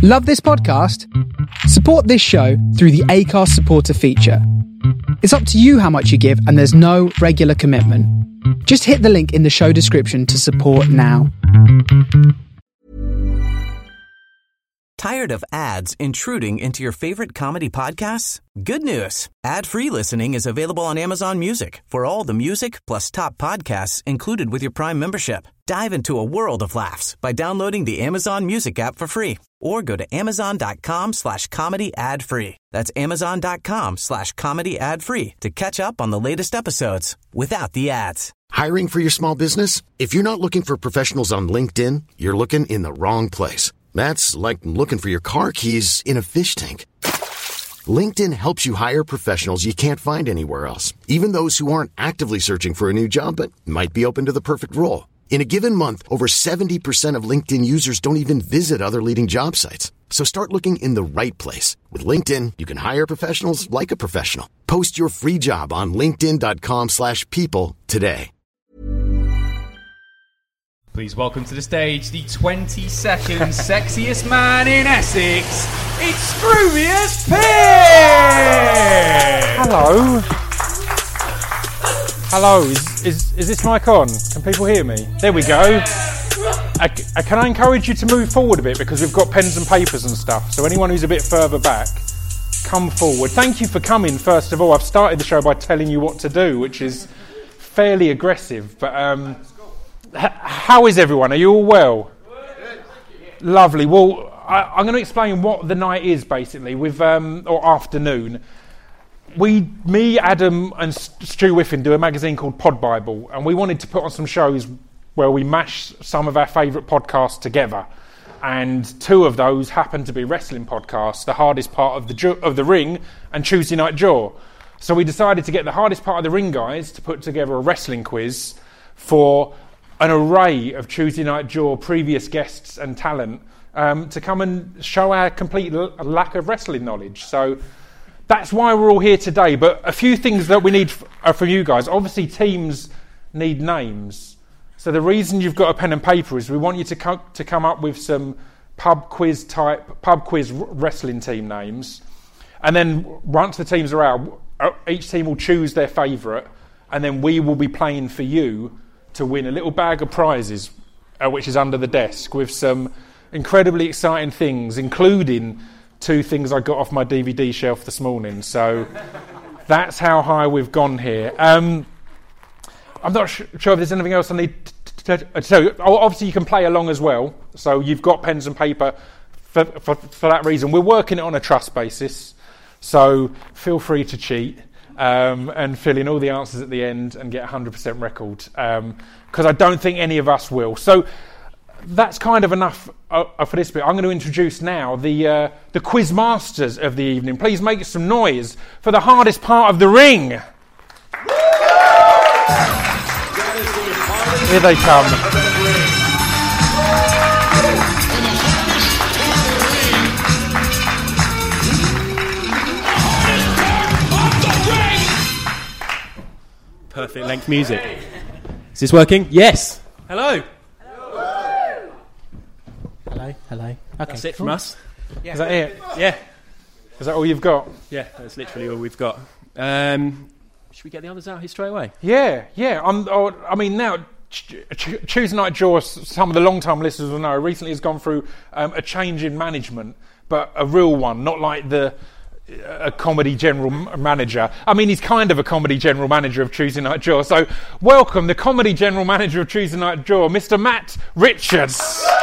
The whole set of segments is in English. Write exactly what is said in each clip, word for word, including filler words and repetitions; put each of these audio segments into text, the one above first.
Love this podcast? Support this show through the Acast supporter feature. It's up to you how much you give, and there's no regular commitment. Just hit the link in the show description to support now. Tired of ads intruding into your favorite comedy podcasts? Good news. Ad-free listening is available on Amazon Music for all the music plus top podcasts included with your Prime membership. Dive into a world of laughs by downloading the Amazon Music app for free or go to amazon.com slash comedy ad free. That's amazon.com slash comedy ad free to catch up on the latest episodes without the ads. Hiring for your small business? If you're not looking for professionals on LinkedIn, you're looking in the wrong place. That's like looking for your car keys in a fish tank. LinkedIn helps you hire professionals you can't find anywhere else, even those who aren't actively searching for a new job but might be open to the perfect role. In a given month, over seventy percent of LinkedIn users don't even visit other leading job sites. So start looking in the right place. With LinkedIn, you can hire professionals like a professional. Post your free job on linkedin.com slash people today. Please welcome to the stage the twenty-second sexiest man in Essex. It's Scroobius Pip! Hello. Hello. Is, is is this mic on? Can people hear me? There we go. Uh, can I encourage you to move forward a bit because we've got pens and papers and stuff. So anyone who's a bit further back, come forward. Thank you for coming. First of all, I've started the show by telling you what to do, which is fairly aggressive, but. Um, How is everyone? Are you all well? Lovely. Well, I, I'm going to explain what the night is, basically, with um, or afternoon. We, me, Adam, and Stu Whiffen do a magazine called Pod Bible, and we wanted to put on some shows where we mash some of our favourite podcasts together. And two of those happen to be wrestling podcasts, The Hardest Part of the Ju- of the Ring and Tuesday Night Jaw. So we decided to get The Hardest Part of the Ring guys to put together a wrestling quiz for an array of Tuesday Night Jaw previous guests and talent um, to come and show our complete l- lack of wrestling knowledge. So that's why we're all here today. But a few things that we need f- are from you guys. Obviously, teams need names. So the reason you've got a pen and paper is we want you to, co- to come up with some pub quiz type, pub quiz r- wrestling team names. And then once the teams are out, each team will choose their favourite. And then we will be playing for you to win a little bag of prizes, uh, which is under the desk, with some incredibly exciting things, including two things I got off my D V D shelf this morning. So that's how high we've gone here. Um, I'm not sh- sure if there's anything else I need to... to so obviously you can play along as well. So you've got pens and paper for, for, for that reason. We're working it on a trust basis. So feel free to cheat. Um, and fill in all the answers at the end and get a one hundred percent record, because um, I don't think any of us will. So that's kind of enough uh, for this bit. I'm going to introduce now the uh, the quiz masters of the evening. Please make some noise for the hardest part of the ring. Here they come. Perfect length music. Is this working? Yes. Hello. Hello. Hello. Hello. Okay. That's it from us. Yeah. Is that it? Yeah. Is that all you've got? Yeah, that's literally all we've got. Um, should we get the others out here straight away? Yeah, yeah. I'm, oh, I mean, now, ch- ch- Tuesday Night Jaw, some of the long-time listeners will know, recently has gone through um, a change in management, but a real one, not like the... a comedy general manager. I mean, he's kind of a comedy general manager of Tuesday Night Jaw. So, welcome the comedy general manager of Tuesday Night Jaw, Mister Matt Richards.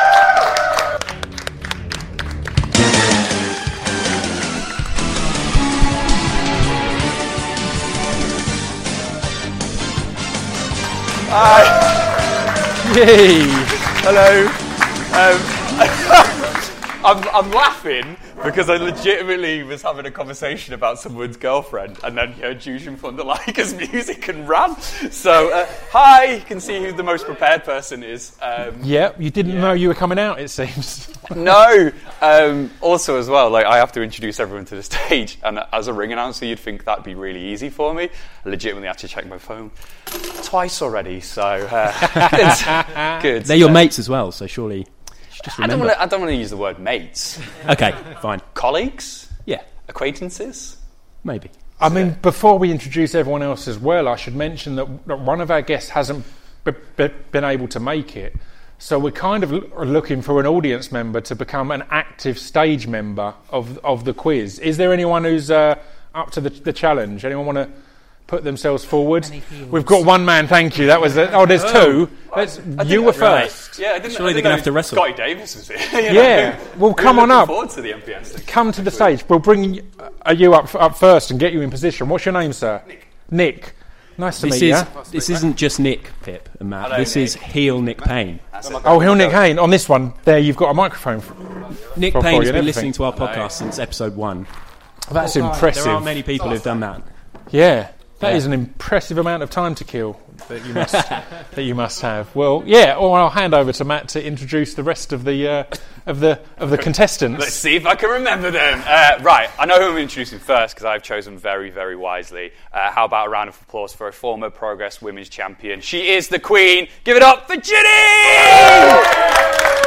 Hi. Yay. Hello. Um, I'm, I'm laughing because I legitimately was having a conversation about someone's girlfriend and then heard Jushin Thunder Liger's music and ran. So, uh, hi, you can see who the most prepared person is. Um, yeah, you didn't yeah. know you were coming out, it seems. No. Um, also, as well, like I have to introduce everyone to the stage, and as a ring announcer, you'd think that'd be really easy for me. I legitimately had to check my phone twice already, so uh, good. good. They're your mates as well, so surely... Just I don't remember. want to. I don't want to use the word mates. Okay, fine. Colleagues, Yeah, acquaintances. maybe. I mean, before we introduce everyone else as well, I should mention that, that one of our guests hasn't b- b- been able to make it. So we're kind of l- looking for an audience member to become an active stage member of of the quiz. Is there anyone who's uh, up to the, the challenge? Anyone want to put themselves forward? We've got one man, thank you. That was it. Oh, there's two. Let's, you were Right. first. Yeah, I didn't. Surely I didn't they're gonna know have to wrestle. Scotty Davis was here. you Yeah, know. well, come We're on looking up. Forward to the M P S thing. Come to the stage. We'll bring uh, you up up first and get you in position. What's your name, sir? Nick. Nick. Nice to This meet is you. this isn't just Nick, Pip and Matt. Hello, this Nick. is heel Nick Payne. Oh, Hill Nick Hain. On this one, there you've got a microphone. For, Nick for- for Payne you has and been everything. listening to our podcast since episode one. That's impressive. There aren't many people who've done that. Yeah, that Yeah. is an impressive amount of time to kill that you must that you must have. Well, yeah. Or I'll hand over to Matt to introduce the rest of the uh, of the of the contestants. Let's see if I can remember them. Uh, right, I know who I'm introducing first because I've chosen very, very wisely. Uh, how about a round of applause for a former Progress Women's Champion? She is the Queen. Give it up for Ginny!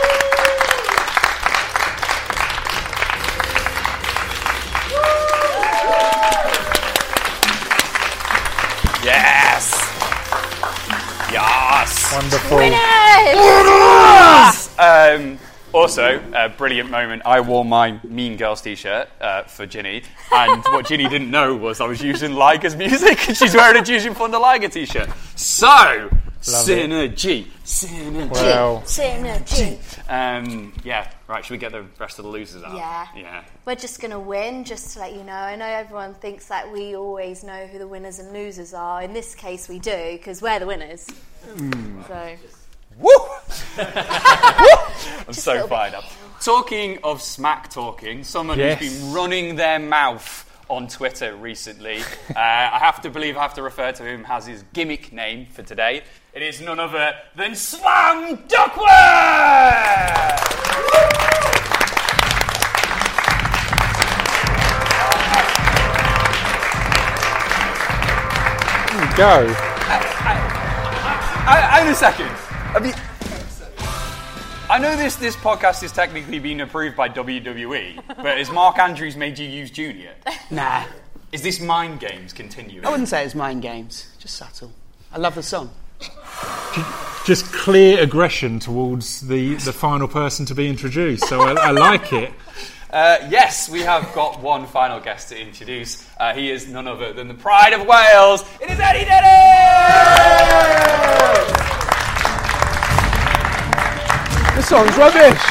Yes! Yes! Wonderful. Um, also, a brilliant moment. I wore my Mean Girls t-shirt uh, for Ginny, and what Ginny didn't know was I was using Liger's music, and she's wearing a Juicy Thunder Liger t-shirt. So, synergy, synergy, Well, Synergy. um, yeah. Right, should we get the rest of the losers out? Yeah. Yeah. We're just going to win, just to let you know. I know everyone thinks that we always know who the winners and losers are. In this case, we do, because we're the winners. Mm. So, Woo! I'm Just a so little fired bit. up. Talking of smack talking, someone Yes. who's been running their mouth on Twitter recently. uh, I have to believe I have to refer to him as his gimmick name for today. It is none other than Slam Duckworth! go. I, hang on a second. Have you... I know this, this podcast is technically being approved by W W E, but has Mark Andrews made you use Junior? Nah, Is this mind games continuing? I wouldn't say it's mind games. Just subtle. I love the song. Just clear aggression towards the, the final person to be introduced. So I, I like it. Uh, yes, we have got one final guest to introduce. Uh, he is none other than the Pride of Wales. It is Eddie Dennis! This song's rubbish.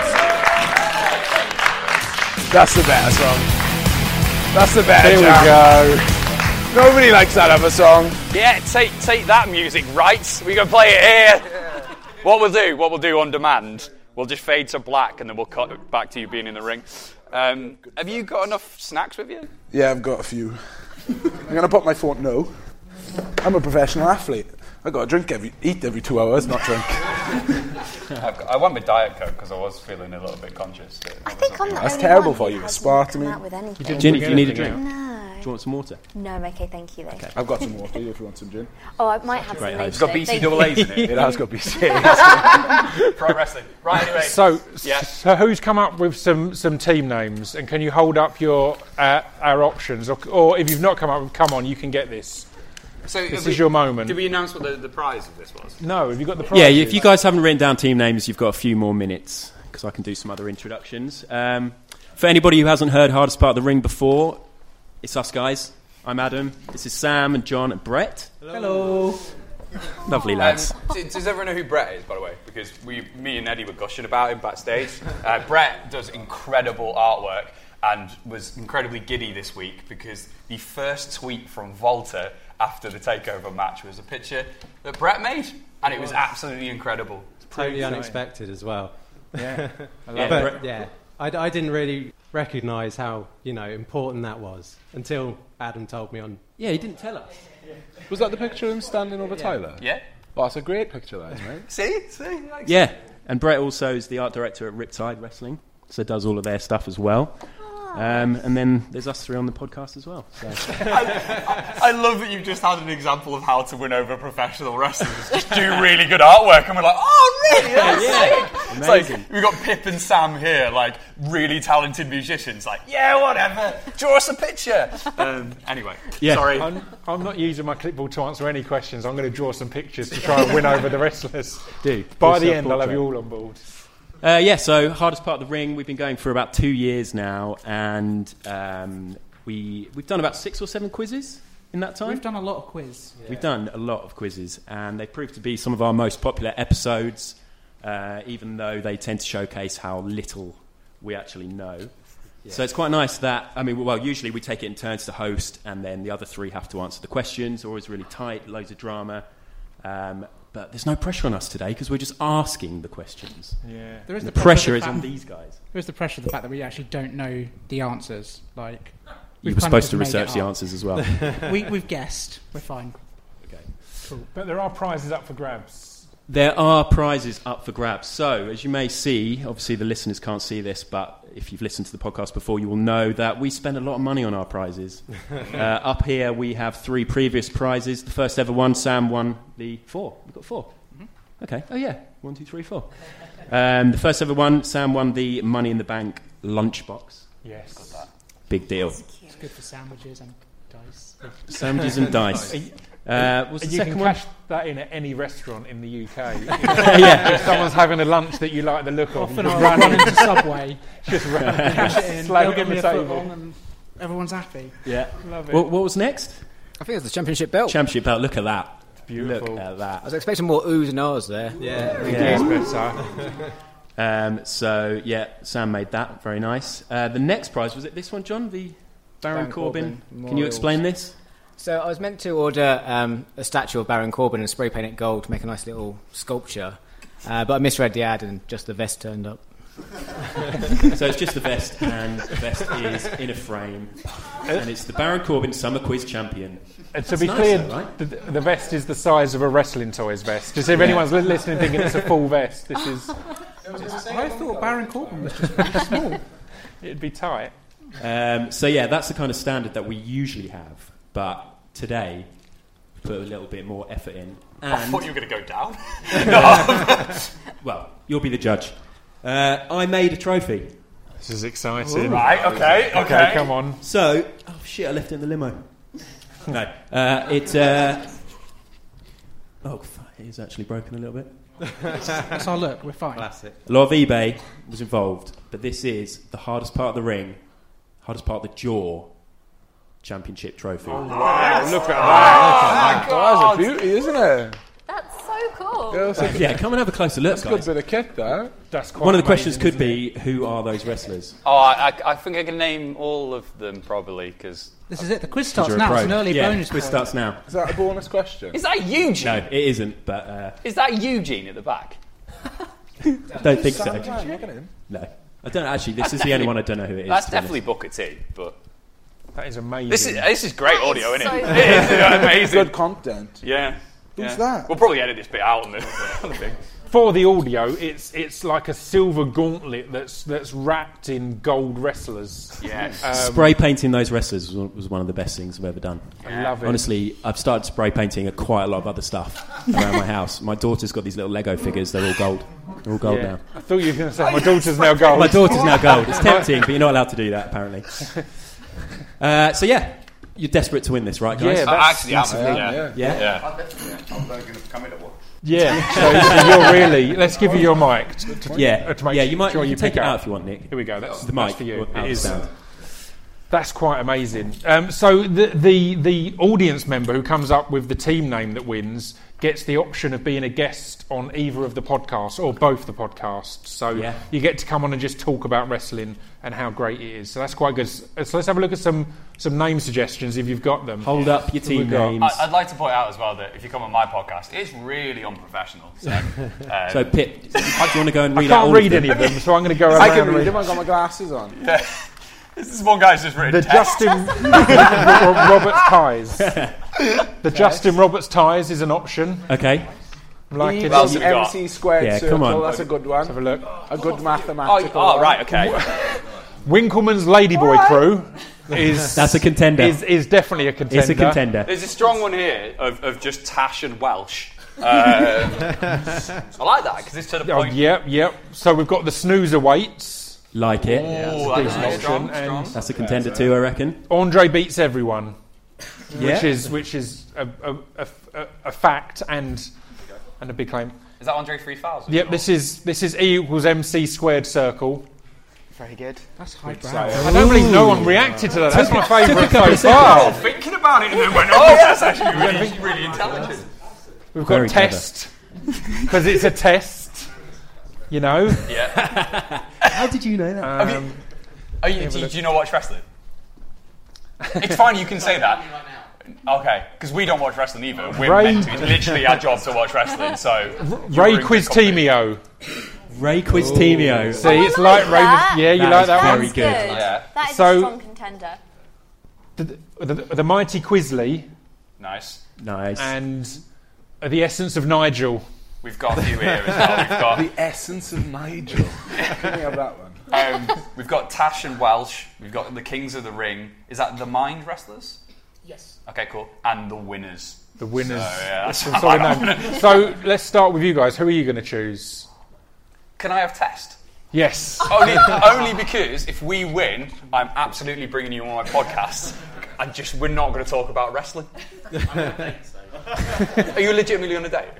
That's the better song. That's the better Here we jam. go. Nobody likes that other song. Yeah, take take that music, right? We can play it here. What we'll do, what we'll do on demand, we'll just fade to black and then we'll cut it back to you being in the ring. Um, have you got enough snacks with you? Yeah, I've got a few. I'm going to put my phone, no. I'm a professional athlete. I've got to drink every, eat every two hours, not drink. I've got, I went with Diet Coke because I was feeling a little bit conscious. That I think I'm the That's only terrible one for who you, hasn't Sparta come me. out with anything. Ginny, do you need a drink? No. Do you want some water? No, I'm okay, thank you, though. I've got some water if you want some gin. Oh, I might have Great some host. later. It's got B C They- double A's in it. It has got B C. Pro wrestling. Right, anyway. So, Yeah. so who's come up with some, some team names? And can you hold up your uh, our options? Or, or if you've not come up with, come on, you can get this. So This have is we- your moment. Did we announce what the, the prize of this was? No, have you got the prize? Yeah, if you guys haven't written down team names, you've got a few more minutes because I can do some other introductions. Um, for anybody who hasn't heard Hardest Part of the Ring before, it's us guys. I'm Adam. This is Sam and John and Brett. Hello. Lovely lads. Um, does, does everyone know who Brett is, by the way? Because we, me and Eddie were gushing about him backstage. Uh, Brett does incredible artwork and was incredibly giddy this week because the first tweet from Volta after the takeover match was a picture that Brett made, and it was absolutely incredible. Totally unexpected as well. Yeah, I love Yeah. But it. yeah, I, I didn't really recognise how you know important that was until Adam told me on. Yeah, he didn't tell us. Was that the picture of him standing over Tyler? Yeah? Oh, that's a great picture, that is, mate. See? See? Like- Yeah, and Brett also is the art director at Riptide Wrestling, so does all of their stuff as well. Um, and then there's us three on the podcast as well. So. I, I love that you've just had an example of how to win over professional wrestlers. Just do really good artwork, and we're like, oh, really? That's sick. It's like, we've got Pip and Sam here, like, really talented musicians. Like, yeah, whatever, draw us a picture. Um, anyway, yeah. sorry. I'm, I'm not using my clipboard to answer any questions. I'm going to draw some pictures to try and win over the wrestlers. Do. By the end, I'll have you all on board. Uh, yeah, so hardest part of the ring, we've been going for about two years now, and um, we, we've done about six or seven quizzes in that time. We've done a lot of quiz. Yeah. We've done a lot of quizzes, and they proved to be some of our most popular episodes, uh, even though they tend to showcase how little we actually know. Yeah. So it's quite nice that, I mean, well, usually we take it in turns to host, and then the other three have to answer the questions. Always really tight, loads of drama. Um, but there's no pressure on us today because we're just asking the questions. Yeah, there is the, the pressure, pressure is the on fact, these guys. There is the pressure of the fact that we actually don't know the answers. Like you were supposed to research the answers as well. we, we've guessed. We're fine. Okay, cool. But there are prizes up for grabs. There are prizes up for grabs. So, as you may see, obviously the listeners can't see this, but if you've listened to the podcast before, you will know that we spend a lot of money on our prizes. uh, up here, we have three previous prizes. The first ever one, Sam won the four. We've got four. Mm-hmm. Okay. Oh, yeah. One, two, three, four. Um, the first ever one, Sam won the Money in the Bank lunchbox. Yes. Big deal. It's good for sandwiches and dice. Sandwiches and dice. Uh, was the you second can one? cash that in at any restaurant in the U K. Yeah. If someone's having a lunch that you like the look of, often I'll run into Subway, just run, cash it in, slag they'll it give on me the a table. foot on, and everyone's happy. Yeah, love it. What, what was next? I think it was the championship belt. Championship belt. Look at that. Beautiful. Look at that. I was expecting more oohs and ahs there. Yeah, yeah. um, so yeah, Sam made that very nice. Uh, the next prize, was it this one, John? The Baron, Baron Corbin. Corbin Can you explain this? So I was meant to order um, a statue of Baron Corbin and spray paint it gold to make a nice little sculpture, uh, but I misread the ad and just the vest turned up. So it's just the vest, and the vest is in a frame, and it's the Baron Corbin Summer Quiz Champion. And to That's be nice clear, though, right? the, the vest is the size of a wrestling toys vest. Just if yeah. anyone's listening thinking it's a full vest, this is... I thought Baron Corbin was just really small. It'd be tight. Um, so yeah, that's the kind of standard that we usually have, but today we put a little bit more effort in. And I thought you were going to go down. no. Well, you'll be the judge. Uh, I made a trophy. This is exciting. Ooh. Right, okay, okay, okay. Come on. So, oh shit, I left it in the limo. No, uh, it. Uh, oh, fuck, it is actually broken a little bit. That's our look. We're fine. Classic. A lot of eBay was involved, but this is the hardest part of the ring, hardest part of the jaw. Championship trophy. Oh, wow. Look at that. Oh, that's a beauty, isn't it? That's so cool. Yeah, that's yeah, come and have a closer look, that's guys. a good bit of kit, that. That's quite One of the amazing, questions could be, who are those wrestlers? Oh, I, I, I think I can name all of them, probably, because... This is it. The quiz starts you're a now. pro. It's an early yeah, bonus quiz point. starts now. Is that a bonus question? Is that Eugene? No, it isn't, but... Uh, is that Eugene at the back? I don't think so. Look at him. No. I don't actually, this is the only one I don't know who it is. That's definitely Booker T, but... That is amazing. This is this is great that audio, is isn't so it? good. It is, you know, amazing. Good content. Yeah. Who's yeah. that? We'll probably edit this bit out on the, on the thing. For the audio, it's it's like a silver gauntlet that's that's wrapped in gold wrestlers. Yes. Um, spray painting those wrestlers was, was one of the best things I've ever done. I love it. Honestly, I've started spray painting quite a lot of other stuff around my house. My daughter's got these little Lego figures. They're all gold. They're all gold yeah. now. I thought you were going to say my daughter's now gold. My daughter's now gold. It's tempting, but you're not allowed to do that, apparently. Uh, so, yeah. You're desperate to win this, right, guys? Yeah, Uh, actually, massively. yeah. Yeah. Yeah? Yeah. I'm going to come in at one. Yeah, so, so you're really... Let's give you your mic. To, to, Yeah. to make Yeah, you might sure you you take pick it up. out if you want, Nick. Here we go. That's The that's mic. for you. How It the is. sound. That's quite amazing. Um, so the, the the audience member who comes up with the team name that wins gets the option of being a guest on either of the podcasts or both the podcasts. So Yeah. you get to come on and just talk about wrestling and how great it is. So that's quite good. So let's have a look at some some name suggestions if you've got them. Hold up your team We've got- names. I, I'd like to point out as well that if you come on my podcast, it's really unprofessional. So, um, So, Pip, do you want to go and I read out can't all read of them? any of them, so I'm going to go around. I can and read him. I've got my glasses on. yeah. This is one guy's just written The text. Justin Ro- Roberts ties. The Justin Roberts ties is an option. Okay. Like it. What else is. have we got? M C squared Yeah, circle. come on. That's a good one. Let's have a look. A good Oh, mathematical oh one. right, okay. Winkleman's Ladyboy crew is That's a contender. is, is definitely a contender. It's a contender. There's a strong one here of, of just Tash and Welsh. Um, I like that because it's to the Oh, point. yep, yep. So we've got the snoozer weights. Like it. Ooh, Decent that's option. strong, And strong. That's a contender too, I reckon. Andre beats everyone, Yeah. which is which is a, a, a, a, a fact and and a big claim. Is that Andre three thousand? Yep, this is this is E equals M C squared circle. Very good. That's highbrow. I don't believe no one reacted to that. That's my favourite so I was far. thinking about it and then went, oh, that's actually really, really intelligent. We've got Very test because it's a test. You know. Yeah. How did you know that? Have you- Are you, do, do you not watch wrestling? It's fine, you can say that. Okay, because we don't watch wrestling either. We're Ray- meant to. It's literally our job to watch wrestling. So Ray Quiztemio. Ray Quiztemio. See, it's like Ray. that. Yeah, you That like is that very one? That's good. Yeah. That is So- a strong contender. The, the, the mighty Quizly nice. Nice. and the essence of Nigel. We've got a few here as well. We've got The essence of Nigel. Can we have that one? um, we've got Tash and Welsh. We've got the Kings of the Ring. Is that the Mind Wrestlers? Yes. Okay, cool. And the Winners. The winners. So, yeah, that's Some solid name. So let's start with you guys. Who are you going to choose? Can I have Test? Yes. only, only because if we win, I'm absolutely bringing you on my podcast. And just we're not going to talk about wrestling. Are you legitimately on a date?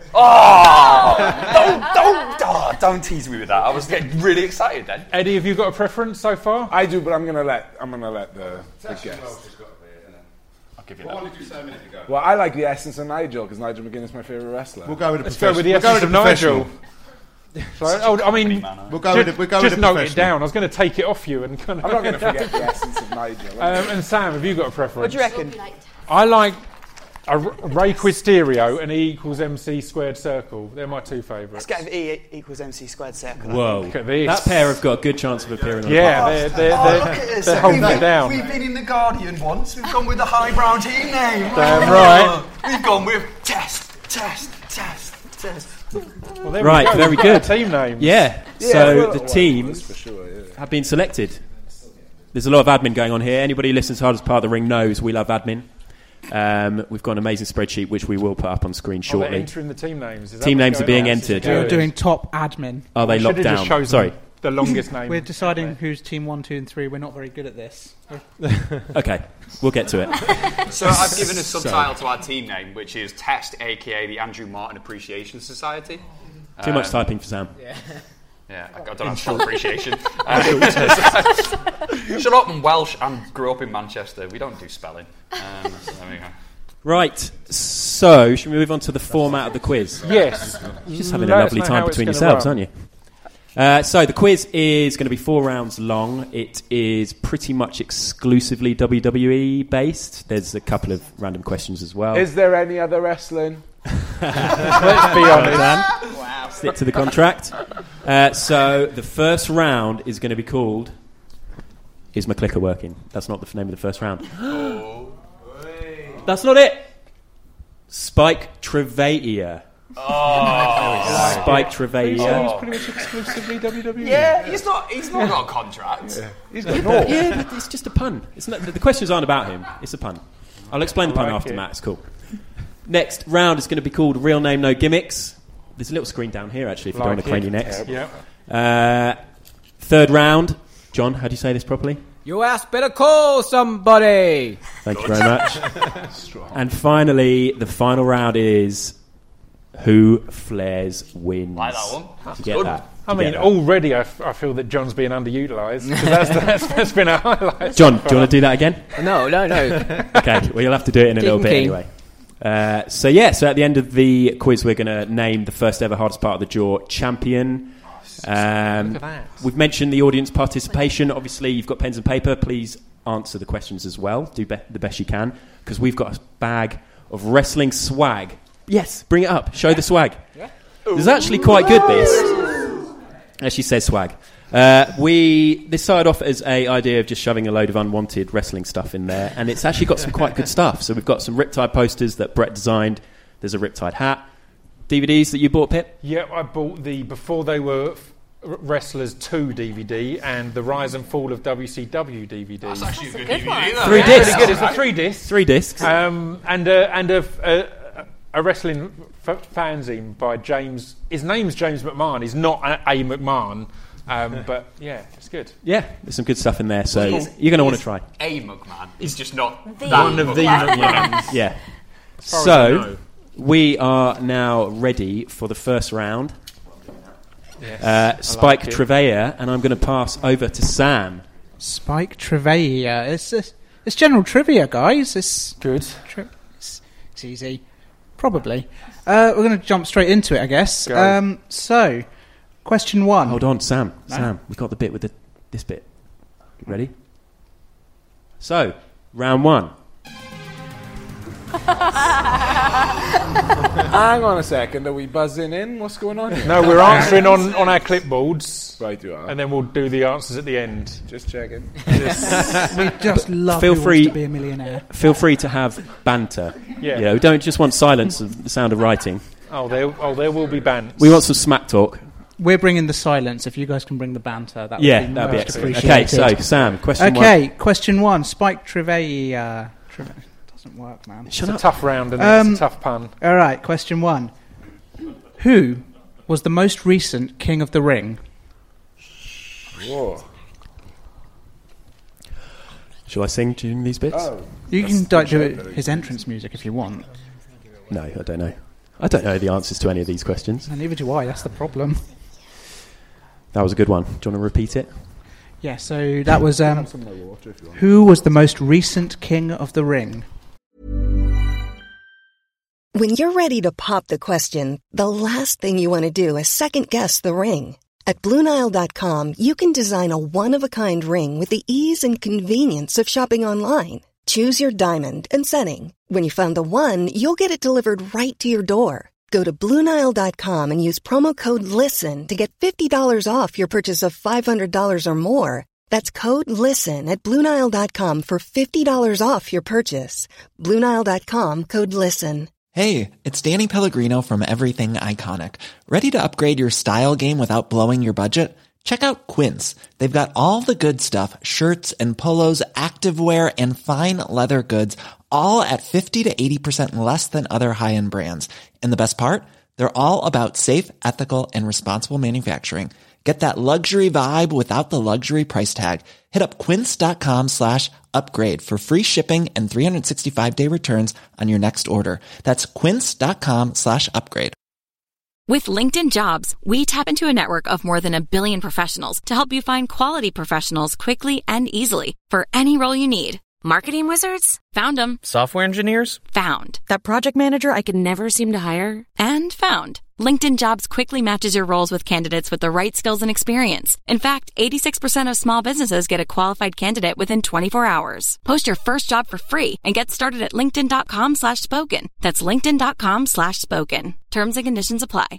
Oh, don't, don't, oh, don't tease me with that. I was getting really excited then. Eddie, have you got a preference so far? I do, but I'm gonna let I'm gonna let the, the guest. I'll give you What that. did you say a minute ago? Well, I like the essence of Nigel because Nigel McGuinness is my favourite wrestler. We'll go with the Let's go with the professional- essence we'll go of with the Nigel. So, oh, I mean, We'll go just, with the, we'll go just with the note it professional. down. I was going to take it off you and kind of. I'm not going to forget the essence of Nigel. Um, and Sam, have you got a preference? What do you reckon? I like a R- Ray Quisterio and E equals M C squared circle. They're my two Let's favourites. go with E equals M C squared circle. Whoa. Look at this. That pair have got a good chance of appearing on Yeah, the they're, they're, Oh, they're, look at this. they're holding We've- it down. We've been in The Guardian once. We've gone with the highbrow team name. Damn Oh, right. We've gone with test, test, test, test. Well, there we Right, go. very We've got good. our team names. Yeah. Yeah, So well, the well, teams for sure, yeah. have been selected. There's a lot of admin going on here. Anybody who listens to Hardest Part of the Ring knows we love admin. Um, we've got an amazing spreadsheet which we will put up on screen Oh, they're shortly. entering the team names. Is that Team what's names are going being on? This is entered. good. We're doing top admin. Are they We locked should have just down? chosen Sorry. the longest name. We're deciding who's team one, two, and three. We're not very good at this. Okay, we'll get to it. So I've given a subtitle to our team name, which is Test, aka the Andrew Martin Appreciation Society. Too much Um, typing for Sam. Yeah, I, I don't have spell appreciation. Uh, shut up, I'm Welsh and grew up in Manchester. We don't do spelling. Um, so there we go. Right, so should we move on to the format of the quiz? Yes. You're just having a Let us lovely know time how it's between gonna yourselves, run. aren't you? Uh, so the quiz is going to be four rounds long. It is pretty much exclusively W W E based. There's a couple of random questions as well. Is there any other wrestling? Let's be honest. Wow. Stick to the contract. Uh, so the first round is going to be called Is My Clicker Working? That's not the name of the first round. That's not it. Spike Trivia. Oh, Spike Trivia. He's pretty much exclusively W W E. yeah, he's not. He's not got a contract. He's got no. Yeah, but it's just a pun. It's not, the questions aren't about him. It's a pun. I'll explain the pun like after it. Matt. It's cool. Next round is going to be called Real Name No Gimmicks. There's a little screen down here, actually, if you don't want to crane your necks. Yeah. Uh, third round. John, how do you say this properly? You ass better call somebody. Thank you very much. And finally, the final round is Who Flares Wins. Like that one. Did you get Good. that? I Did you mean, get that? already I, f- I feel that John's being underutilised. 'cause That's, that's, that's been a highlight. John, do you want to do that again? No, no, no. Okay, well, you'll have to do it in a little bit King. anyway. Uh, so, yeah, so at the end of the quiz, we're going to name the first ever Hardest Part of the Jaw champion. Um, Look at that. we've mentioned the audience participation. Obviously, you've got pens and paper. Please answer the questions as well. Do be- the best you can, because we've got a bag of wrestling swag. Yes, bring it up. Show the swag. This is actually quite good, this. As she says, swag. Uh, we this started off as a idea of just shoving a load of unwanted wrestling stuff in there, and it's actually got some quite good stuff. So we've got some Riptide posters that Brett designed. There's a Riptide hat. D V Ds that you bought, Pip? Yeah, I bought the Before They Were F- R- Wrestlers two D V D and the Rise and Fall of W C W D V D. That's actually a good, good D V D. one. though. Three Yeah, discs. really good. It's a three discs. Three discs. Um, and a, and a, a, a wrestling f- fanzine by James. His name's James McMahon. He's not a, a McMahon, um, but yeah, it's good. Yeah, there's some good stuff in there. So you're going to want to try. A McMahon. He's just not The that One of the McMahon. McMahons. Yeah. far as I So know. we are now ready for the first round. Yes, Uh, I Spike like it. Trevea, and I'm going to pass over to Sam. Spike Trivia. It's, it's it's general trivia, guys. It's good. Tri- it's, it's easy, probably. Uh, we're going to jump straight into it, I guess. Go. Um, so, question one. Hold on, Sam. No? Sam, we've got the bit with the, this bit. Ready? So, round one. Hang on a second, are we buzzing in? What's going on here? No, we're answering on, on our clipboards. Right, you are. And then we'll do the answers at the end. Just checking. We just love Feel Who free- Wants to Be a Millionaire. Feel free to have banter. Yeah. You know, we don't just want silence of the sound of writing. Oh, there, oh, there will be bants. We want some smack talk. We're bringing the silence. If you guys can bring the banter, that would Yeah, be that'd be most excellent. appreciated. Okay, so Sam, question one. Okay, question one. Spike Trivia. Trive- doesn't work, man. It's a tough round and Um, it's a tough pun. All right, question one. Who was the most recent King of the Ring? Whoa. Shall I sing during these bits? Oh, You that's can the do show, it, really. his entrance music if you want. No, I don't know. I don't know the answers to any of these questions. And neither do I, that's the problem. That was a good one. Do you want to repeat it? Yeah, so that was... Um, Have some of my water if you want. who was the most recent King of the Ring? When you're ready to pop the question, the last thing you want to do is second-guess the ring. At Blue Nile dot com, you can design a one-of-a-kind ring with the ease and convenience of shopping online. Choose your diamond and setting. When you find the one, you'll get it delivered right to your door. Go to Blue Nile dot com and use promo code LISTEN to get fifty dollars off your purchase of five hundred dollars or more. That's code LISTEN at Blue Nile dot com for fifty dollars off your purchase. Blue Nile dot com, code LISTEN. Hey, it's Danny Pellegrino from Everything Iconic. Ready to upgrade your style game without blowing your budget? Check out Quince. They've got all the good stuff, shirts and polos, activewear, and fine leather goods, all at fifty to eighty percent less than other high-end brands. And the best part? They're all about safe, ethical, and responsible manufacturing. Get that luxury vibe without the luxury price tag. Hit up quince.com slash upgrade for free shipping and three sixty-five day returns on your next order. That's quince.com slash upgrade. With LinkedIn Jobs, we tap into a network of more than a billion professionals to help you find quality professionals quickly and easily for any role you need. Marketing wizards? Found them. Software engineers? Found. That project manager I could never seem to hire? And found. LinkedIn Jobs quickly matches your roles with candidates with the right skills and experience. In fact, eighty-six percent of small businesses get a qualified candidate within twenty-four hours. Post your first job for free and get started at linkedin.com slash spoken. That's linkedin.com slash spoken. Terms and conditions apply.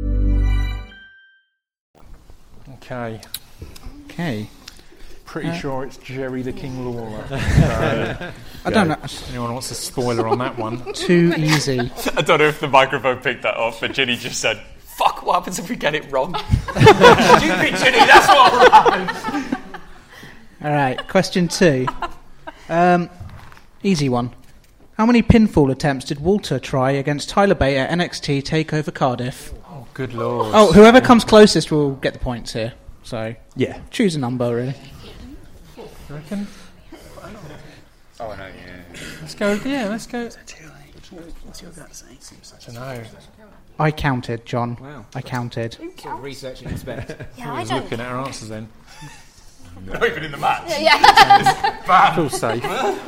Okay. Okay. Pretty Uh, sure it's Jerry the King Lawler. So, I don't know. Anyone wants a spoiler on that one? Too easy. I don't know if the microphone picked that up, but Ginny just said, fuck, what happens if we get it wrong? Stupid Ginny, that's what will happen. All right, question two. Um, easy one. How many pinfall attempts did Walter try against Tyler Bate at N X T TakeOver Cardiff? Oh, good lord. Oh, whoever comes closest will get the points here. So, yeah, choose a number, really. You reckon? Oh, no, yeah. Let's go, yeah, let's go. What's your gut saying? I don't know. I counted, John. Wow. I counted. Sort of research and expect. Yeah, I I was don't... looking at our answers then. Not even in the match. Yeah. I feel safe.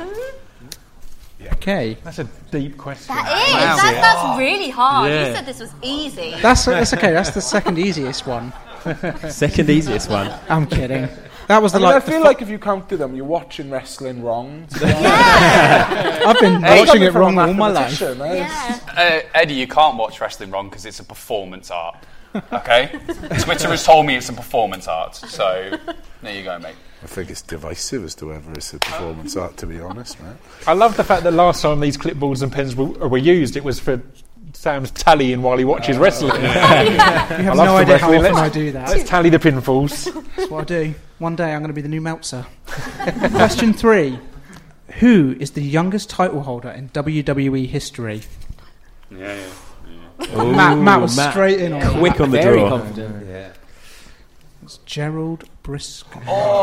Okay. That's a deep question. That is. That, that's really hard. Yeah. You said this was easy. That's that's okay. That's the second easiest one. Second easiest one. I'm kidding. That was the I, mean, like. I feel like if you counted them, you're watching wrestling wrong. Yeah. I've been Hey, watching it coming from wrong a all my life. mathematician, eh? Yeah. Uh, Eddie, you can't watch wrestling wrong because it's a performance art. Okay? Twitter has told me it's a performance art. So, there you go, mate. I think it's divisive as to whether it's a performance art, to be honest, man. I love the fact that last time these clipboards and pens were, were used, it was for Sam's tallying while he watches Uh, wrestling. Yeah. You have I love no the idea how wrestling. often Let's- I do that. Let's tally the pinfalls. That's what I do. One day I'm going to be the new Meltzer. Question three. Who is the youngest title holder in W W E history? Yeah, yeah. yeah. Ooh, Matt, Matt was Matt, straight in on that. quick on the Very draw. confident. Yeah. It's Gerald Briscoe.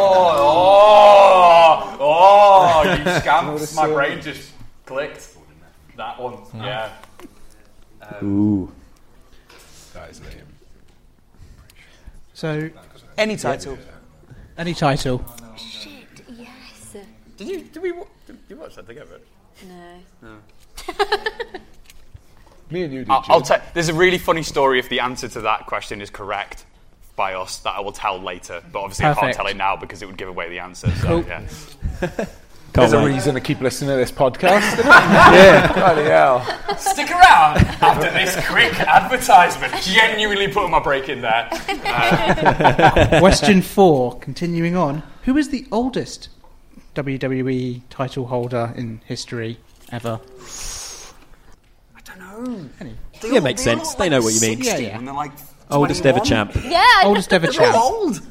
Oh, oh, oh, you scamps. My brain just clicked. That one, yeah. Um, Ooh. That is lame. So, Any title. any title. Shit, yes. Did you? Did we? wa- Did you watch that together? No. No. Me and you did. I'll, I'll Jude. tell. There's a really funny story if the answer to that question is correct by us that I will tell later. But obviously I can't Perfect. tell it now because it would give away the answer. So Cool. yeah. There's a wait. reason to keep listening to this podcast. isn't there? Yeah. Bloody hell. Stick around after this quick advertisement. Genuinely putting my break in there. Uh, Question four, continuing on. Who is the oldest W W E title holder in history ever? I don't know. Any? Yeah, it makes sense. They know what you mean. Yeah, yeah. And they're like Oldest ever twenty-one. champ. Yeah. I Oldest know. ever They're champ. all old.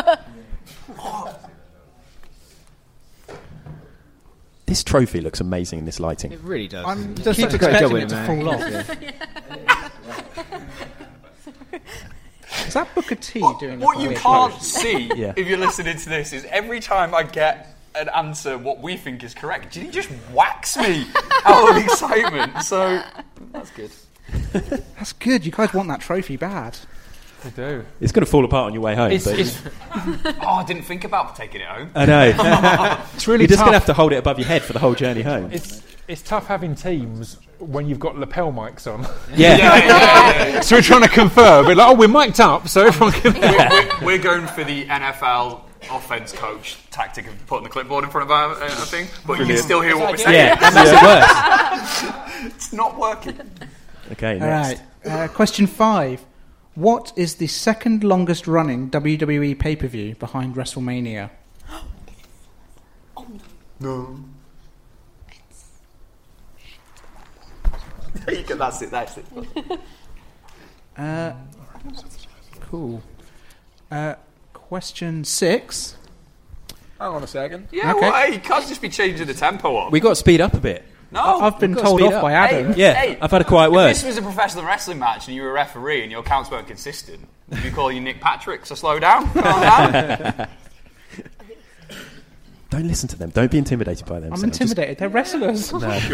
This trophy looks amazing in this lighting. It really does. I'm You just keep a great job expecting with it to man. fall off. Is that Booker T doing What a you weird can't pose? see Yeah. if you're listening to this is every time I get an answer what we think is correct, Ginny just whacks me out of excitement. So that's good. That's good. You guys want that trophy bad. I do. It's going to fall apart on your way home. It's, but it's, Oh, I didn't think about taking it home. I know. it's really You're just tough. going to have to hold it above your head for the whole journey home. It's it's tough having teams when you've got lapel mics on. Yeah. Yeah, yeah, yeah, yeah. So we're trying to confirm. We're like, oh, we're mic'd up, so everyone can. we're, we're, we're going for the N F L offense coach tactic of putting the clipboard in front of our uh, thing, but you can still hear what we're saying. Yeah, that makes it worse. It's not working. Okay, All next. right. Uh, question five. What is the second longest running W W E pay-per-view behind WrestleMania? No. You can, that's it, that's it. Uh, cool. Uh, question six. Hang on a second. Yeah, Okay. well, hey, you can't just be changing the tempo up. we got to speed up a bit. no, I've been We've got to told speed off up. by Adam. Hey, Yeah, hey, I've had a quiet if word. this was a professional wrestling match and you were a referee and your counts weren't consistent, would you call you Nick Patrick? So slow down. Calm down. Don't listen to them. Don't be intimidated by them. I'm Sam. Just intimidated. They're wrestlers.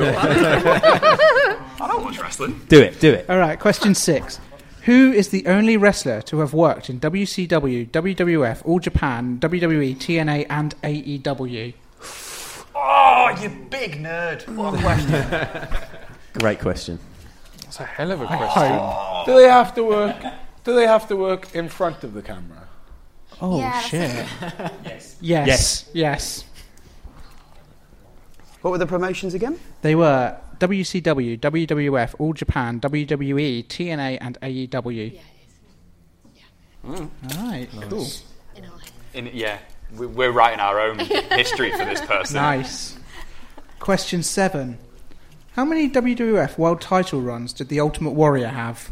I don't watch wrestling. do it. Do it. All right, question six. Who is the only wrestler to have worked in W C W, W W F, All Japan, W W E, T N A, and A E W? Oh, you big nerd. What a question. Great question. That's a hell of a question. Do they have to work? Do they have to work in front of the camera? Oh, Yeah, that's shit. Yes. Yes. Yes. Yes. What were the promotions again? They were W C W, W W F, All Japan, W W E, T N A, and A E W. Yeah, it is. All right, cool. In a way. In, yeah, we- we're writing our own history for this person. Nice. Question seven. How many W W F world title runs did the Ultimate Warrior have?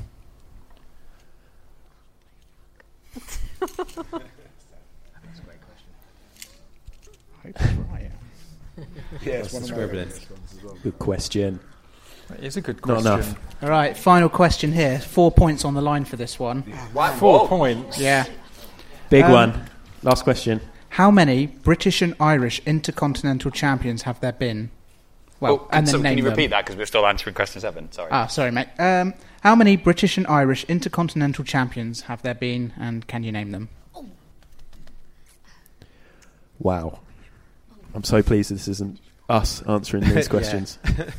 Hope it's right. Yeah, it's one of my scribbling. favourite ones as well. Good question. That is a good Not question. enough. All right, final question here. Four points on the line for this one. Four Whoa. points. Yeah. Big Um, one. Last question. How many British and Irish intercontinental champions have there been? Well, Oh, and so then can name you them. repeat that because we're still answering question seven? Sorry. Ah, sorry, mate. Um, how many British and Irish intercontinental champions have there been, and can you name them? Wow. I'm so pleased this isn't us answering these Yeah. questions.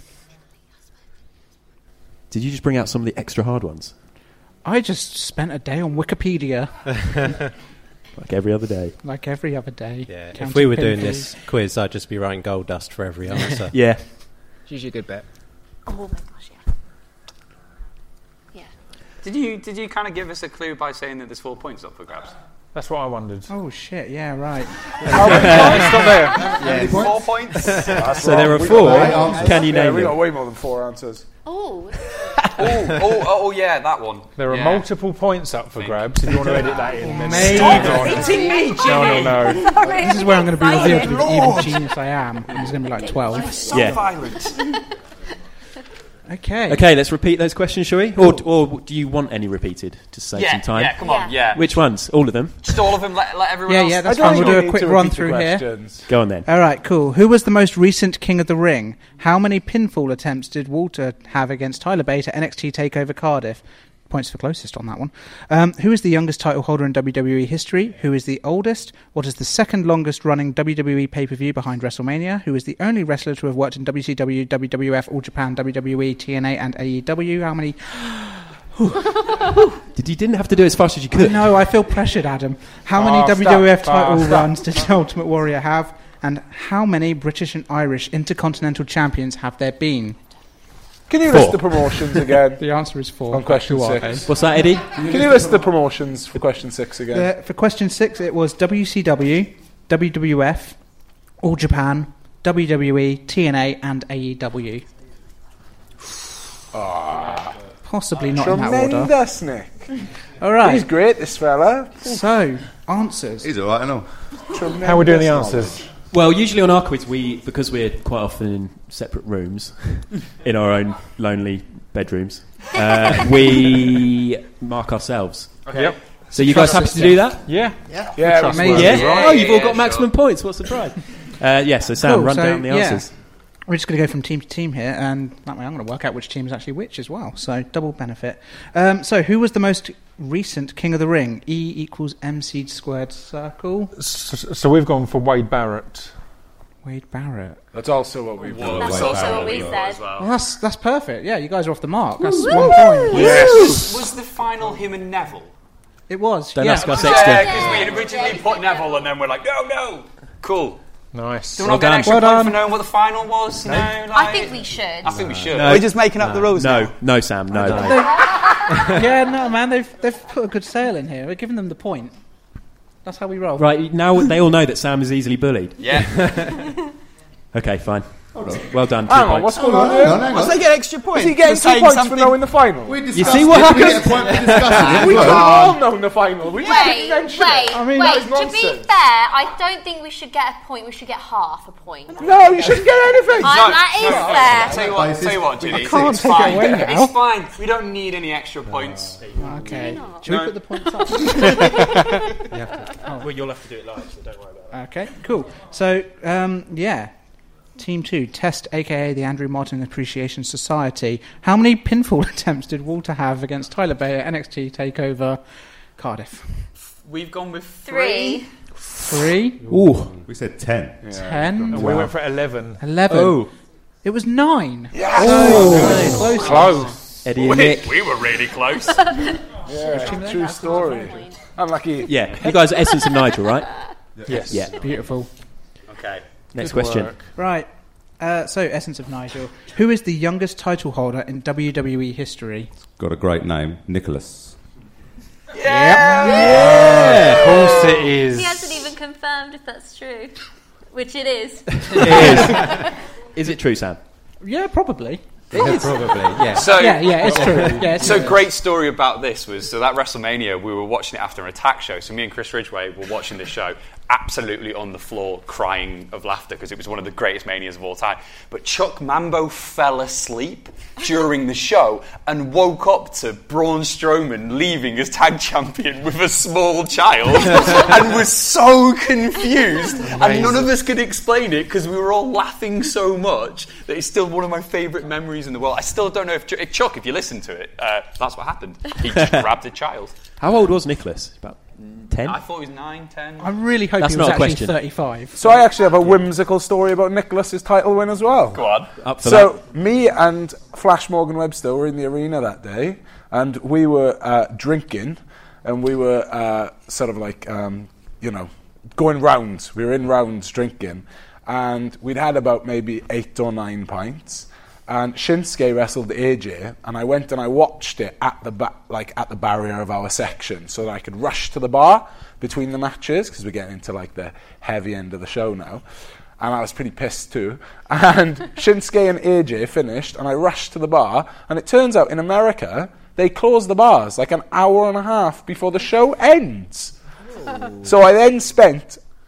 Did you just bring out some of the extra hard ones? I just spent a day on Wikipedia, Like every other day. like every other day. Yeah, if counting we were doing pinfalls. this quiz, I'd just be writing gold dust for every answer. Yeah. It's usually a good bet. Oh my gosh, yeah. Yeah. Did you did you kind of give us a clue by saying that there's four points up for grabs? That's what I wondered. Oh shit! Yeah, right. Stop there. Four points. So there are four. Can you Yeah, name we got them? way more than four answers. Oh. oh, oh, oh, yeah, that one. There are Yeah. multiple points up for grabs. If you want to edit that in, then Maybe. Stop Hitting me, No, no, no. This is where I'm going to be revealed to be the evil genius I am, and there's going to be like twelve. So Yeah. violent. Okay. Okay, let's repeat those questions, shall we? Or, or do you want any repeated to save Yeah, some time? yeah, come on, yeah. Which ones? All of them? Just all of them, let, let everyone Yeah, else... yeah, that's I don't fine. We'll think do we a quick need to run repeat the through here. questions. Go on then. All right, cool. Who was the most recent King of the Ring? How many pinfall attempts did Walter have against Tyler Bate at N X T TakeOver Cardiff? Points for closest on that one. Um, who is the youngest title holder in W W E history? Who is the oldest? What is the second longest running W W E pay-per-view behind WrestleMania? Who is the only wrestler to have worked in W C W, W W F, All Japan, W W E, T N A and A E W? How many... Did you didn't have to do it as fast as you could? No, I feel pressured, Adam. How Oh, many stop, W W F title stop. runs did Ultimate Warrior have? And how many British and Irish Intercontinental Champions have there been? Can you Four. list the promotions again? The answer is four. On question Who are six. What's that, Eddie? Can you list the promotions for question six again? Uh, for question six, it was W C W, W W F, All Japan, W W E, T N A, and A E W. Ah, Possibly not in that order. tremendous, Nick. All right. He's great, this fella. So, answers. He's all right, I know. How are we doing the Tremendous answers? Well, usually on our quiz, we because we're quite often in separate rooms, in our own lonely bedrooms, uh, we mark ourselves. Okay. Yep. So you guys happy to do that? Yeah. Yeah. Yeah, Trust amazing. me. Yeah. Right. Oh, you've all Yeah, got maximum sure. points. What a surprise! Uh, yeah. So Sam, Cool, run so, down the yeah. answers. We're just going to go from team to team here, and that way I'm going to work out which team is actually which as well. So, double benefit. Um, so, who was the most recent King of the Ring? E equals M C squared circle. So, so we've gone for Wade Barrett. Wade Barrett. That's also what we've done. That's also what we said. Well, that's that's perfect. Yeah, you guys are off the mark. That's one point. Yes. Was the final him and Neville? It was. Don't yeah. ask us Yeah, extra. because we had originally put Neville and then we're like, no, no. Cool. Nice. Do we Well not get an done. extra Well point done. for knowing what the final was? No, like, I think we should. I think we should. No. We're just making up the rules No, now. no, Sam, no. Yeah, no, man, they've they've put a good sale in here. We're giving them the point. That's how we roll. Right now, they all know that Sam is easily bullied. Yeah. Okay, fine. Well done. Two Hang on, points. what's going on here? Hang on, hang Must on. they get extra points? Is he getting for two saying points something? for knowing the final? We You discussed see what it. Did we happens? get a point for discussing it? We as could have well? all known the final. We just Wait, didn't mention wait, it. I mean, wait. that is To nonsense. be fair, I don't think we should get a point. We should get half a point. No, you shouldn't get anything. Uh, that is no, fair. Tell you what, tell you what, Ginny. I can't it's take it fine. away now. It's fine. We don't need any extra points. Okay. not? Should we No. put the points up? Well, you'll have to do it live, so don't worry about that. Okay, cool. So, um, yeah. Team two, Test, a k a the Andrew Martin Appreciation Society. How many pinfall attempts did Walter have against Tyler Bate at N X T TakeOver Cardiff? We've gone with Three. Three? Ooh. We said ten. Ten? And we went for eleven. Eleven. Oh. It was nine. Yes. Oh, very close. Close. Eddie and we, Nick. we were really close. Yeah, true story. Unlucky. Yeah, you guys are Essence of Nigel, right? Yes. Yeah. Beautiful. Okay. Next Good question. work. Right. Uh, so, Essence of Nigel. Who is the youngest title holder in W W E history? Got a great name, Nicholas. Yeah, of course it is. He hasn't even confirmed if that's true, which it is. It is. Is it true, Sam? Yeah, probably. Yeah, probably, yeah. So, Yeah, yeah, it's true. Yeah, it's So true. great story about this was, so that WrestleMania, we were watching it after an attack show. So me and Chris Ridgway were watching this show, absolutely on the floor, crying of laughter because it was one of the greatest manias of all time. But Chuck Mambo fell asleep during the show and woke up to Braun Strowman leaving as tag champion with a small child and was so confused. And none of us could explain it because we were all laughing so much that it's still one of my favourite memories in the world. I still don't know if, Ch- if Chuck, if you listen to it, uh, that's what happened. He just grabbed a child. How old was Nicholas? About ten? I thought he was nine, ten. I really hope That's he was not a actually question. thirty-five. So I actually have a whimsical story about Nicholas's title win as well. Go on. Up for So that. me and Flash Morgan Webster were in the arena that day, and we were uh, drinking, and we were uh, sort of like, um, you know, going rounds. We were in rounds drinking, and we'd had about maybe eight or nine pints. And Shinsuke wrestled A J, and I went and I watched it at the ba- like at the barrier of our section, so that I could rush to the bar between the matches because we're getting into like the heavy end of the show now. And I was pretty pissed too. And Shinsuke and A J finished, and I rushed to the bar. And it turns out in America they close the bars like an hour and a half before the show ends. So I then spent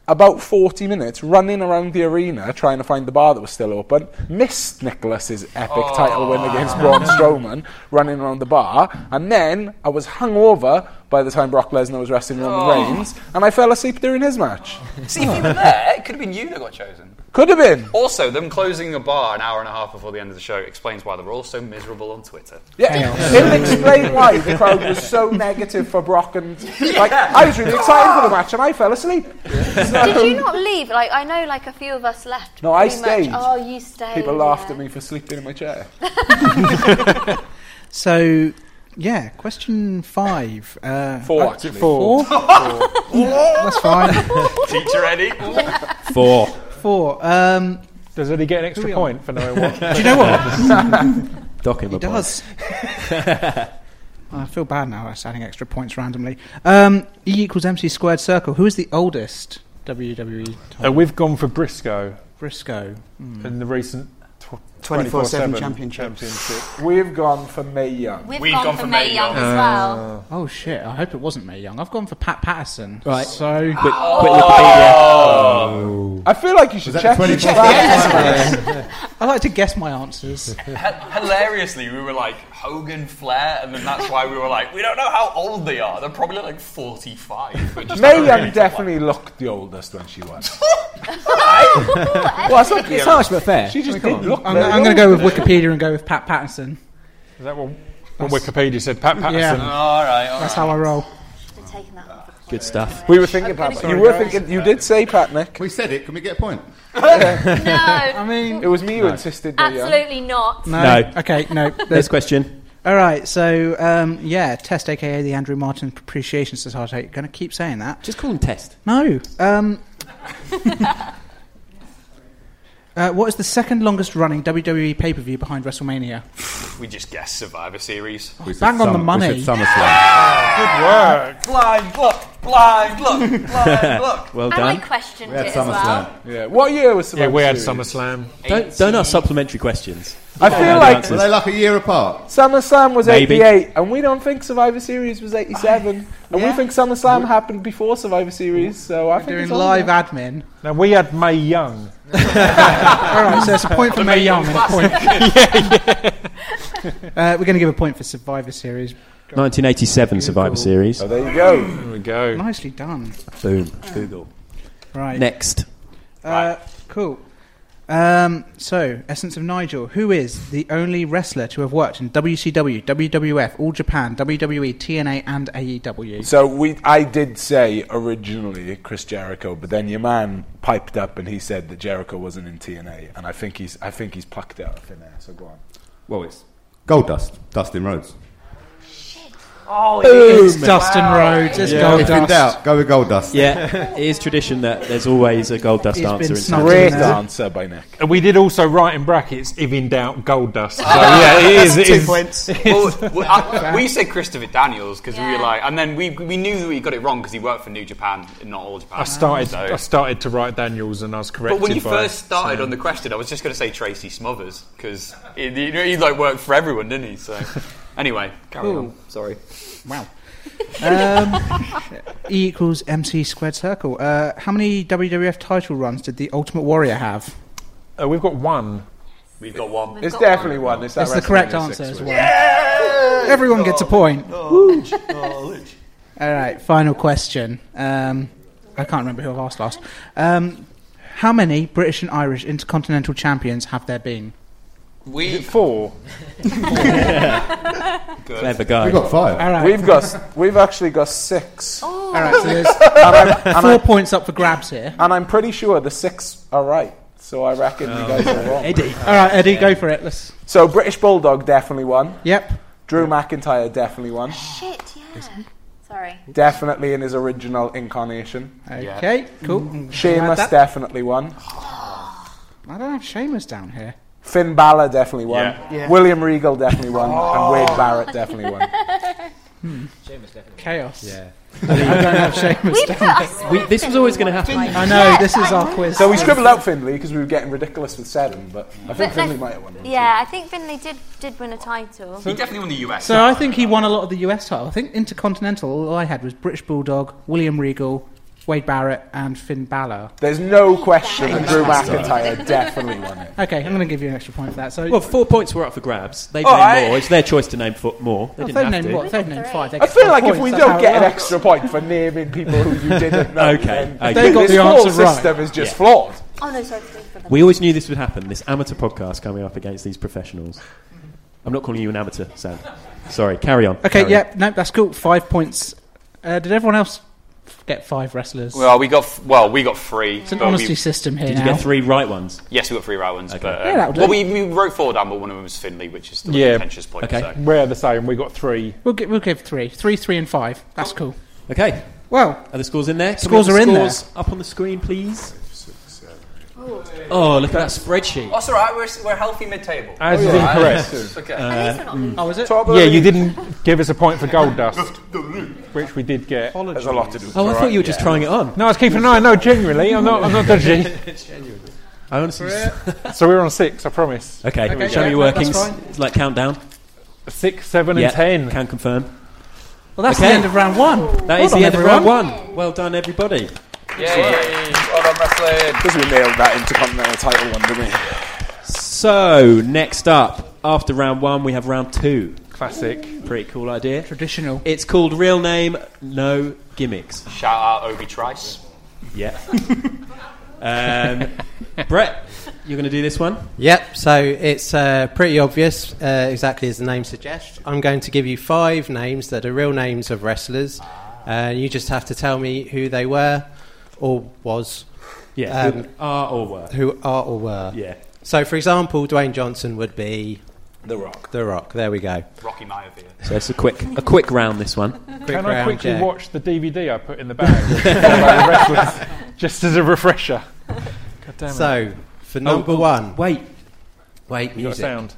about forty minutes running around the arena trying to find the bar that was still open. Missed Nicholas's epic Oh. title win against Braun Strowman running around the bar. And then I was hungover by the time Brock Lesnar was wrestling Roman Oh. Reigns, and I fell asleep during his match. See, if you were there, it could have been you that got chosen. Could have been. Also, them closing a bar an hour and a half before the end of the show explains why they were all so miserable on Twitter. Yeah, it'll explain why the crowd was so negative for Brock, and like I was really excited for the match and I fell asleep. So- Did you not leave? Like I know, like a few of us left. No, I pretty stayed. Much. Oh, you stayed. People laughed yeah. at me for sleeping in my chair. So, yeah, question five. Uh, Four, oh, actually. Four? Four. Yeah, that's fine. Teacher Eddie. Four. Four. Um, Does Eddie get an extra we on? point for knowing what? Do you know what? Dock him He a point. does. I feel bad now. That's adding extra points randomly. Um, E equals M C squared circle. Who is the oldest W W E? Uh, we've gone for Briscoe. Briscoe. Hmm. In the recent tw- twenty-four seven championship. championship. We've gone for Mae Young. We've, gone, for Mae Young, as well. Oh shit! I hope it wasn't Mae Young. I've gone for Pat Patterson. Right. So Quick, Oh. quick Wikipedia. I feel like you should Was that check. twenty-four check I like to guess my answers. H- hilariously, we were like Hogan, Flair, and then that's why we were like, we don't know how old they are. They're probably like forty-five. But just Mae don't Young really definitely looked the oldest when she won. Well, Well, it's not It's harsh but fair. She just I mean, did look. I'm, very I'm going to go old. with Wikipedia and go with Pat Patterson. Is that what, what Wikipedia said? Pat Patterson. Yeah. All right, all That's right. how I roll. We're taking that one. Good stuff. We were thinking about Sorry, You were guys. thinking. You did say Pat, Nick. We said it. Can we get a point? No, I mean, It was me who insisted. Mae Young. absolutely not. no. No. Okay, no. Next question. All right, so um, yeah, Test, aka the Andrew Martin Appreciation Society. Going to keep saying that. Just call him Test. No. Um, uh, what is the second longest running W W E pay per view behind WrestleMania? We just guessed Survivor Series. We said Bang on the Sum- money. We said SummerSlam. Good work. Blind look, blind look, blind look. Well And I done. questioned We had it as well. SummerSlam. Yeah. What year was Yeah, Survivor we had Series? SummerSlam. Don't, don't ask supplementary questions. I feel Yeah, like the answers. Were they like a year apart? SummerSlam was Maybe. eighty-eight, and we don't think Survivor Series was eighty-seven, and we Yeah. think SummerSlam happened before Survivor Series. So I think Doing it's live older. admin. Now we had Mae Young. All right, so it's a point for Mae Young and a point. uh, we're going to give a point for Survivor Series. nineteen eighty-seven Survivor Series. Oh, there you go. There we go. Nicely done. Boom. Google. Right. Next. Uh, cool. Um, so, Essence of Nigel. Who is the only wrestler to have worked in W C W, W W F, All Japan, W W E, T N A, and A E W? So we, I did say originally Chris Jericho, but then your man piped up and he said that Jericho wasn't in T N A, and I think he's, I think he's plucked it out of thin air. So go on. Well, it's Goldust. Dustin Rhodes. Oh, It's Dustin Rhodes. It's If in Goldust. doubt, go with Goldust. Yeah, it is tradition that there's always a gold dust He's answer. been in snubbed. Great Yeah. answer by Nick. And we did also write in brackets, if in doubt, Goldust. So yeah, it is. It Two is. points. Well, we, I, we said Christopher Daniels because we Yeah. were like, and then we we knew that we got it wrong because he worked for New Japan, not All Japan. I started. So- I started to write Daniels, and I was corrected. But when you by first started Sam. on the question, I was just going to say Tracy Smothers because he, he, he like worked for everyone, didn't he? So anyway, carry Cool. on. Sorry. Wow. um, E equals M C squared circle. Uh, how many W W F title runs did the Ultimate Warrior have? Uh, we've got one. We've got one. We've It's got definitely one. one. It's, that It's the correct WrestleMania answer six as win. well. Everyone gets a point. Knowledge, knowledge. All right, final question. Um, I can't remember who I've asked last. Um, how many British and Irish Intercontinental Champions have there been? We Four. Clever guy. We've got five. All right. We've got, we've actually got six, Oh. All right, so there's and I'm, and, four I, points up for grabs here. and I'm pretty sure the six are right. So I reckon you guys are wrong. Eddie. All right, Eddie, go for it. Let's. So British Bulldog definitely won. Yep. Drew McIntyre definitely won. Shit, yeah. Sorry. Definitely in his original incarnation. Okay. Cool. Sheamus that. definitely won. I don't have Sheamus down here. Finn Balor definitely won. Yeah. Yeah. William Regal definitely won. And Wade Barrett definitely won. Chaos. Yeah. I don't have Sheamus We've down. got. We, this was always going to happen. I know. This is our quiz. So we scribbled out Finley because we were getting ridiculous with seven, but I think But Finley let's- might have won one. Yeah, I think Finley did did win a title. he definitely won the U S. So I think he won a lot of the U S title. I think Intercontinental, all I had was British Bulldog, William Regal, Wade Barrett and Finn Balor. There's no question that Drew McIntyre definitely won it. Okay, I'm going to give you an extra point for that. So, Well, four points were up for grabs. They've Oh, named I- more. It's their choice to name fo- more. They Well, didn't they've have named to. what? They've named five. They I get feel four like if points. we That's don't how it get an works. extra point for naming people who you didn't know, Okay, then okay. They got this the whole answer right. system is just Yeah. flawed. Oh no, sorry. for them. We always knew this would happen, this amateur podcast coming up against these professionals. I'm not calling you an amateur, Sam. Sorry, carry on. Okay, carry yeah, on. no, that's cool. Five points. Uh, did everyone else get five wrestlers? Well, we got f- well, we got three. It's an but honesty we, system here Did now. you get three right ones? Yes, we got three right ones. Okay. But, Yeah, um, that'll do. well, we, we wrote four down, but one of them was Finley, which is the Yeah. contentious point. Okay. So. We're the same. We got three. We'll, gi- we'll give three. Three, three, and five. That's cool. Okay. Well, Are the scores in there? Can Scores we have are the in there. scores up on the screen, please. Oh, look at that spreadsheet. That's all right. We're, we're healthy mid-table. As Oh, is yeah. incorrect. It's okay. oh, is it? Yeah, you didn't give us a point for Gold Dust, which we did get. There's a lot to do. Oh, I thought you were just trying it on. No, I was keeping an eye. No, genuinely, I'm not. I'm not dodgy. I honestly. So we're on six. I promise. Okay, Okay, show yeah, me your that's workings. fine. It's like countdown. Six, seven, Yeah, and ten. Can confirm. Well, that's Okay. the end of round one. That Well is done, the end everyone. of round one. Well done, everybody. Yay! Well done, wrestling. Because we nailed that Intercontinental title one, didn't we? So, next up, after round one, we have round two. Classic. Pretty cool idea. Traditional. It's called Real Name, No Gimmicks. Shout out Obi Trice. Yeah. um, Brett, you're going to do this one? Yep, so it's uh, pretty obvious, uh, exactly as the name suggests. I'm going to give you five names that are real names of wrestlers. Uh, you just have to tell me who they were or was. Yeah, Um, who are or were. Who are or were. Yeah. So, for example, Dwayne Johnson would be... The Rock. The Rock, there we go. Rocky Maivia. So it's a quick, a quick round, this one. Quick Can I round, quickly yeah. watch the D V D I put in the bag? About the wrestlers, just as a refresher. God damn it. So, for number oh, one... Wait. Wait, You got music. sound.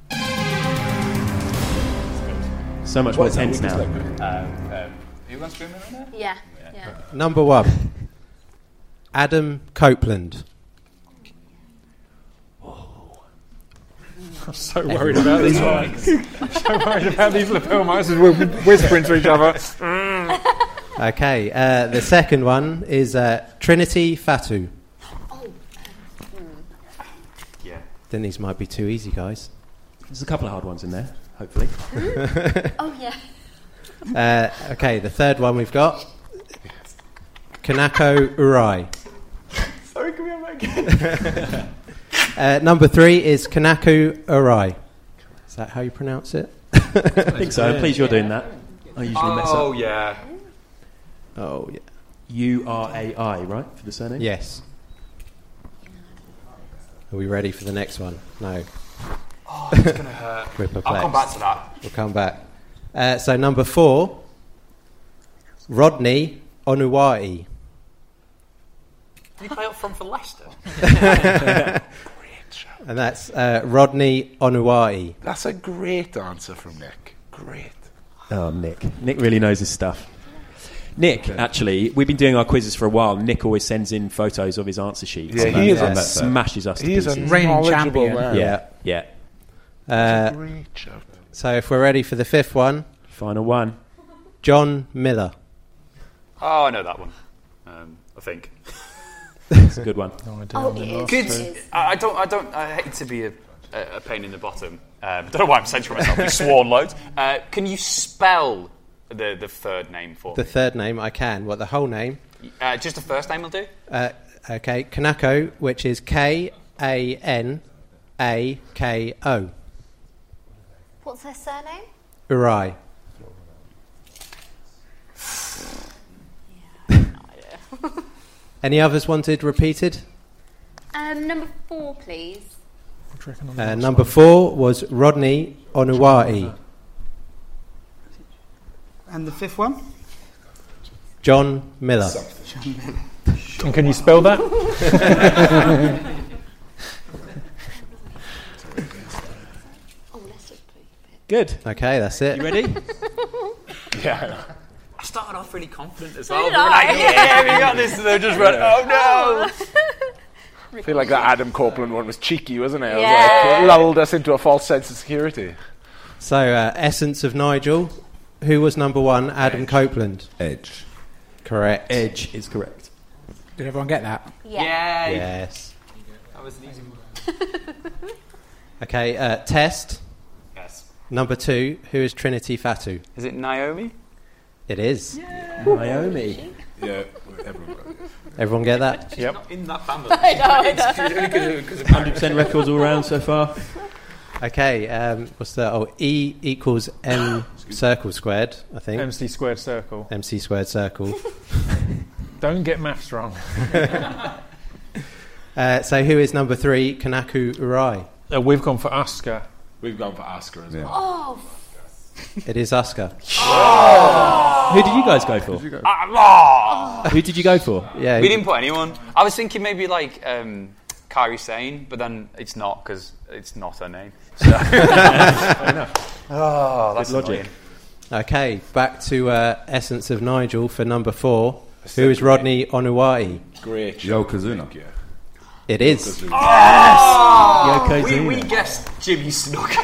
So much more tense now. Um, um, you want to scream in there? Yeah, yeah. Number one, Adam Copeland. I'm so worried about these mics. so worried about these lapel mics as we're whispering to each other. Okay, uh, the second one is uh, Trinity Fatu. Yeah. Then these might be too easy, guys. There's a couple of hard ones in there, hopefully. Oh yeah. Uh, okay, the third one we've got Kanako Urai. Sorry, can we have that again? Uh, number three is Kanako Urai. Is that how you pronounce it? I think so. I'm pleased you're doing that. I usually mess Oh, up. yeah. Oh, yeah. U R A I, right, for the surname? Yes. Are we ready for the next one? No. Oh, it's going to hurt. We're perplexed. I'll come back to that. We'll come back. Uh, so number four, Rodney Onuwai. Did he play up front for Leicester? And that's uh, Rodney Onuwai. That's a great answer from Nick. Great. Oh, Nick. Nick really knows his stuff. Nick, actually, we've been doing our quizzes for a while. Nick always sends in photos of his answer sheets. Yeah, and he is uh, a- smashes us to He is a pieces. Reigning knowledgeable champion. man. Yeah, yeah. Uh, Great shout. so if we're ready for the fifth one, Final one. John Miller. Oh, I know that one. Um, I think. It's a good one. Oh, it is. Good. It is. I I don't. I don't. I hate to be a, a, a pain in the bottom. Um, don't know why I'm censoring myself. We've sworn loads. Uh, can you spell the the third name for The me? third name I can. What, the whole name? Uh, just the first name will do. Uh, okay, Kanako, which is K A N A K O. What's her surname? Urai. Any others wanted repeated? Um, number four, please. Uh, number four was Rodney Onuwai. And the fifth one? John Miller. And can you spell that? Good. Okay, that's it. You ready? Yeah. I started off really confident as So well. did We were I. like, yeah, we got this. And they just went, oh no. I feel like that Adam Copeland one was cheeky, wasn't it? It was Yeah. like, lulled us into a false sense of security. So, uh, Essence of Nigel. Who was number one? Adam Copeland. Edge. Correct. Edge is correct. Did everyone get that? Yeah. Yes. That was an easy one. Okay, uh, test. Yes. Number two, who is Trinity Fatu? Is it Naomi? It is. Naomi. Yeah, everyone. Everyone get that? Yep. Not in that family. I know, I know. It's only 'cause of- one hundred percent records all round so far. Okay, um, what's that? Oh, E equals M circle squared, I think. M C squared circle. M C squared circle. Don't get maths wrong. uh, so who is number three? Kanaku Urai. Uh, we've gone for Asuka. We've gone for Asuka as well. Oh. It is Asuka. Oh. Who did you guys go for? Who did you go? Ah, Who did you go for? Yeah, we didn't put anyone. I was thinking maybe like um, Kairi Sane, but then it's not because it's not her name. So. Oh, that's Good logic. annoying. Okay, back to uh, Essence of Nigel for number four. Who is Rodney Onuwai? Great. Yokozuna. It is. Oh, Yokozuna. we, we guessed Jimmy Snooker.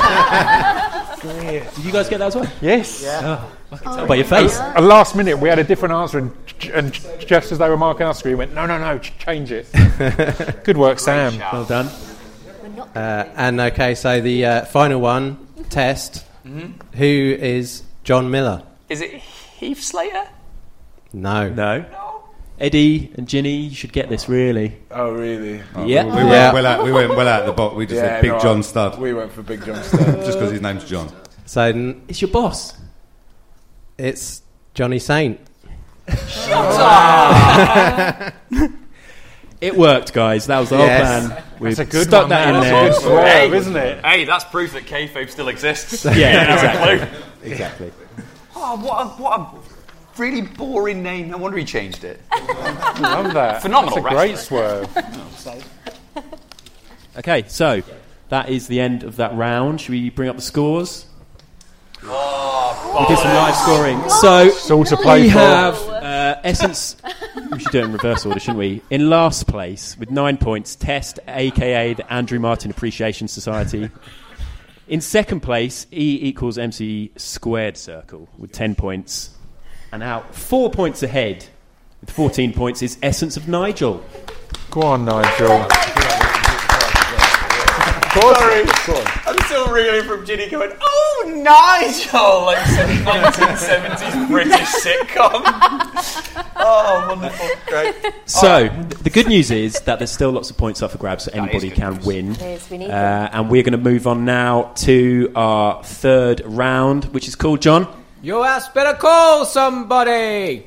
Did you guys get that as well? Yes. Yeah. Oh, I can tell by your face. At last minute, we had a different answer, and, and just as they were marking our screen, we went, no, no, no, ch- change it. Good work, Sam. Well done. Uh, and okay, so the uh, final one, test. Mm-hmm. Who is John Miller? Is it Heath Slater? No. No. Eddie and Ginny, you should get this, really. Oh, really? Oh, Yeah. We, we, went Yeah. well out, we went well out of the box. We just Yeah, said Big no, John Stud. We went for Big John Stud. Just because his name's John. So n- It's your boss. it's Johnny Saint. It worked, guys. That was the whole Yes. plan. We That's a good stuck one, that man. in That's there. a good swerve, Hey. isn't it? Hey, that's proof that kayfabe still exists. Yeah, exactly. Clue. Exactly. Oh, what a, what a really boring name. No wonder he changed it. Love that. Phenomenal That's a great wrestler. swerve. Okay, so that is the end of that round. Should we bring up the scores? Oh, We did some live scoring. So Sort to play we for. have uh, Essence. We should do it in reverse order, shouldn't we? In last place with nine points, Test, aka the Andrew Martin Appreciation Society. In second place, E equals M C squared circle with ten points, and out four points ahead with fourteen points is Essence of Nigel. Go on, Nigel. Sorry, I'm still reeling from Ginny going, oh, Nigel, like some nineteen seventies British sitcom. Oh, wonderful, great. So th- the good news is that there's still lots of points up for grabs, so anybody good can news. win. It is, we need Uh, and we're going to move on now to our third round, which is called John. Your ass better call somebody.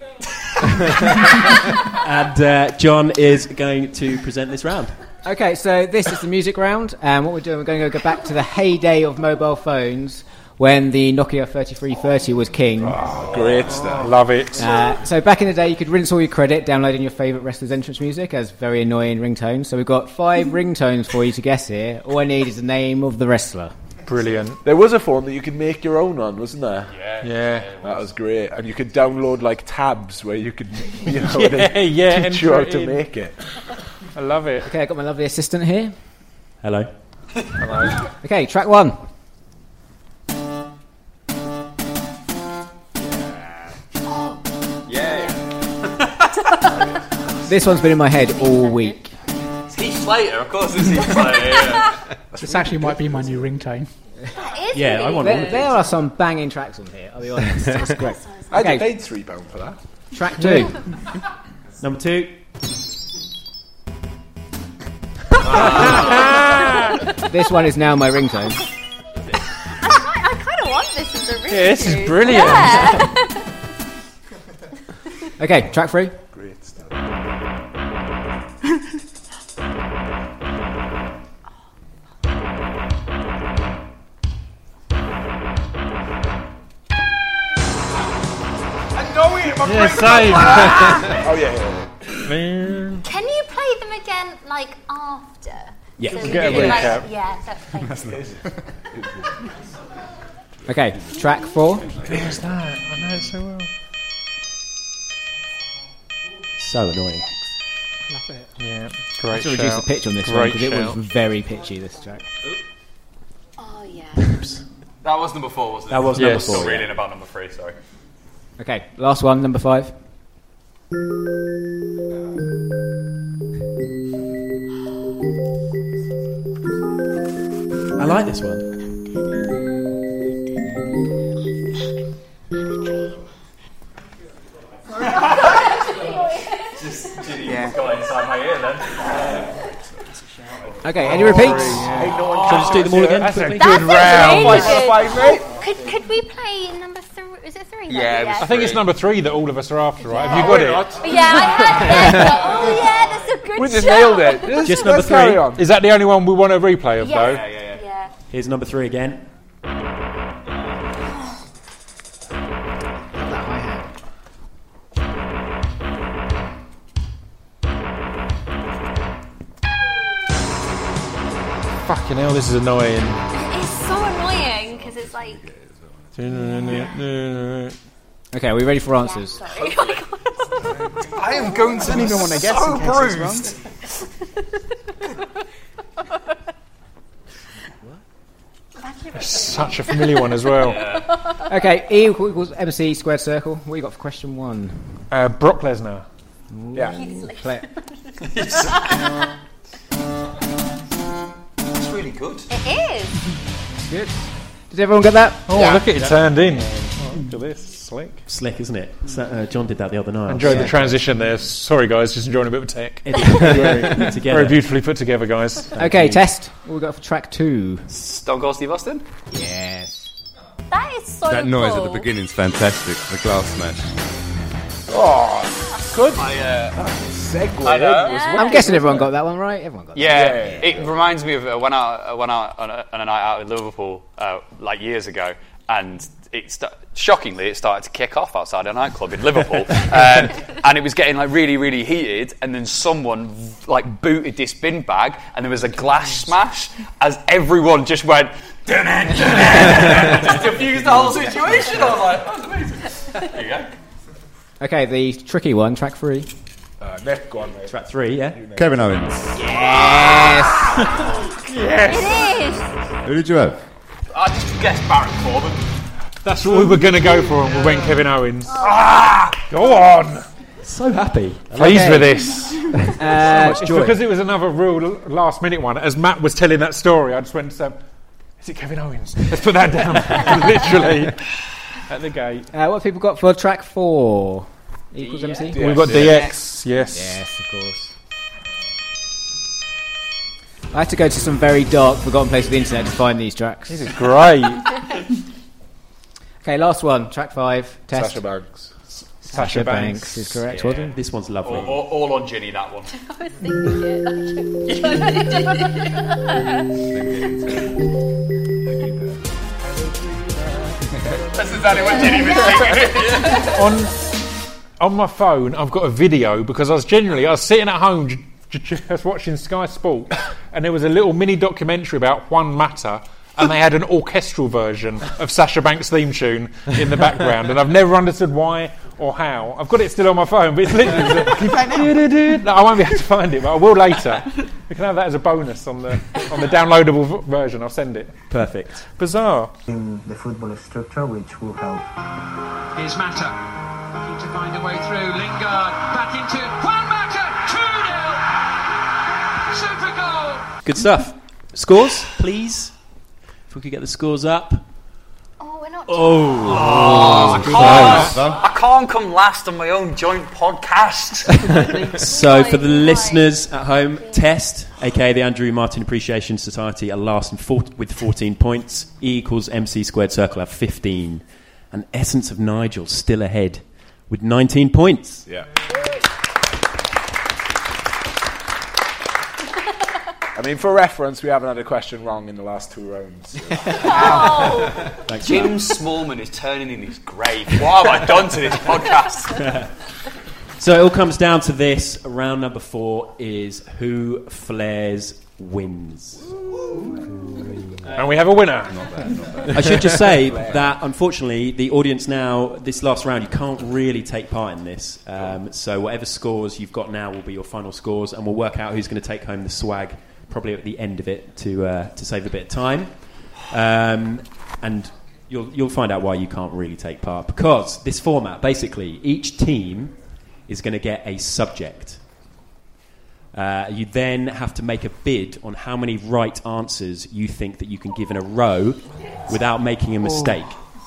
And uh, John is going to present this round. Okay, so this is the music round, and what we're doing, we're going to go back to the heyday of mobile phones when the Nokia thirty-three thirty was king. Oh, great stuff. Love it. Uh, so back in the day, you could rinse all your credit downloading your favourite wrestler's entrance music as very annoying ringtones. So we've got five ringtones for you to guess here. All I need is the name of the wrestler. Brilliant. There was a phone that you could make your own on, wasn't there? Yeah. Yeah. That was great. And you could download like tabs where you could, you know, Yeah, they yeah, teach you how enter to in. make it. I love it. Okay, I've got my lovely assistant here. Hello. Hello. Okay, track one. Yeah. This one's been in my head all week. It's Heath Slater, of course it's Heath Slater, yeah. This actually might be my new ringtone. Yeah, I want all There, of there these. are some banging tracks on here, I'll be honest. It's great. I Okay. paid three pounds for that. Track two. Number two. This one is now my ringtone. I kind of want this as a ringtone. Yeah, this is brilliant. Yeah. Okay, track three. Great stuff. I know it, my Yeah, brain- same. Oh, yeah, yeah. Man. Can you play them again, like, after? Yeah. So Get we a can, like, recap. yeah, that's thank you. Okay, track four. Who's that? I know it so well. So annoying. Love it. Yeah, I great have to reduce the shout. pitch on this one Great because it was shout. very pitchy, this track. Oh, yeah. That was number four, wasn't it? That was Yes. number Still four. reading about number three, sorry. Okay, last one, number five. I like this one. Just yeah. got inside my ear then. Okay, any repeats? Yeah. Shall we just do them all again? That's quickly? a good round. Really good. Could, could we play number three? Is it three? Yeah, yeah. I think it's number three that all of us are after, right? Have you got it? Yeah, I had that. Oh, yeah, that's a good We just shout. nailed it. Just, Just number let's carry three. on. Is that the only one we want a replay of, Yeah. though? Yeah, yeah, yeah. Yeah. Here's number three again. Fucking hell, this is annoying. It's so annoying because it's like. Okay, are we ready for answers? Sorry. I am going to be even want to guess so in case it's Such a familiar one as well. Okay, E equals M C squared circle. What you got for question one? Uh, Brock Lesnar. Yeah. Play it. It's really good. It is. Good. Did everyone get that? Oh, Yeah. look at it turned in. Oh, look at this. Slick. Slick, isn't it? So, uh, John did that the other night. Enjoyed the transition there. Sorry, guys, just enjoying a bit of tech. It's very put together. Very beautifully put together, guys. Okay, test. What we got for track two? Stone Cold Steve Austin? Yes. That is so That noise cool. at the beginning's fantastic. The glass smash. Oh, good. I, uh, segue. I know. I'm guessing everyone got that one right. Everyone got that. Yeah, Yeah, yeah, it reminds me of uh, when I uh, went out on a, on a night out in Liverpool uh, like years ago, and it st- shockingly it started to kick off outside a nightclub in Liverpool, um, and it was getting like really, really heated. And then someone like booted this bin bag, and there was a glass smash as everyone just went. Dun it, dun it, dun it, just diffused the whole situation. I was like, that was amazing. There you go. Okay, the tricky one, track three. Uh, Nick, go on, mate. Track three, yeah. Kevin Owens. Yes. It is. Who did you have? I just guessed Baron Corbin. That's what we were going to go for, and we went Kevin Owens. Ah! Go on. So happy. Pleased Okay. with this. Uh, It's because it was another real last minute one. As Matt was telling that story, I just went to Sam, is it Kevin Owens? Let's put that down. Literally at the gate. uh, what have people got for track four? Equals M C? Yeah. We've got D X, yes. Yes, of course. I had to go to some very dark, forgotten place of the internet to find these tracks. This is great. Okay, last one, track five. Test. Sasha Banks. Sasha Banks is correct. Well done. This one's lovely. All, all, all on Ginny, that one. I was thinking That's exactly what Ginny was singing. on on my phone, I've got a video because I was generally I was sitting at home j- j- just watching Sky Sport, and there was a little mini documentary about Juan Mata, and they had an orchestral version of Sasha Banks' theme tune in the background, and I've never understood why or how. I've got it still on my phone, but it's literally. Can you play it? No, I won't be able to find it, but I will later. We can have that as a bonus on the on the downloadable v- version. I'll send it. Perfect. Bizarre. In the football structure, which will help. Here's Mata, looking to find a way through. Lingard back into Juan Mata, two nil. Super goal. Good stuff. Scores, please. If we could get the scores up. Oh, we're not. Oh, Oh, I, can't, I can't come last on my own joint podcast. So for the listeners at home, Test, aka the Andrew Martin Appreciation Society, are last in four- with fourteen points. E equals M C squared circle have fifteen. And Essence of Nigel still ahead with nineteen points. Yeah. I mean, for reference, we haven't had a question wrong in the last two rounds. Oh. Thanks, Jim Smallman is turning in his grave. What have I done to this podcast? So it all comes down to this. Round number four is who flares wins. And we have a winner. I should just say that, unfortunately, the audience now, this last round, you can't really take part in this. Um, so whatever scores you've got now will be your final scores, and we'll work out who's going to take home the swag, probably at the end of it, to uh, to save a bit of time. Um, and you'll you'll find out why you can't really take part. Because this format, basically, each team is going to get a subject. Uh, you then have to make a bid on how many right answers you think that you can give in a row without making a mistake.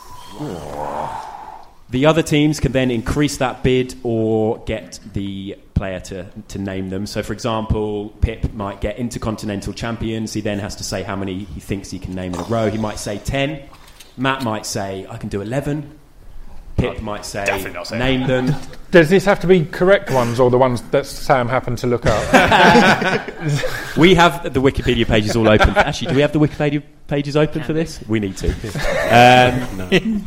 Oh. The other teams can then increase that bid or get the player to, to name them. So, for example, Pip might get Intercontinental Champions. He then has to say how many he thinks he can name in a row. He might say ten. Matt might say, I can do eleven. Pip might say, name them. Does this have to be correct ones or the ones that Sam happened to look up? We have the Wikipedia pages all open. Actually, do we have the Wikipedia pages open for this? We need to. Um, no.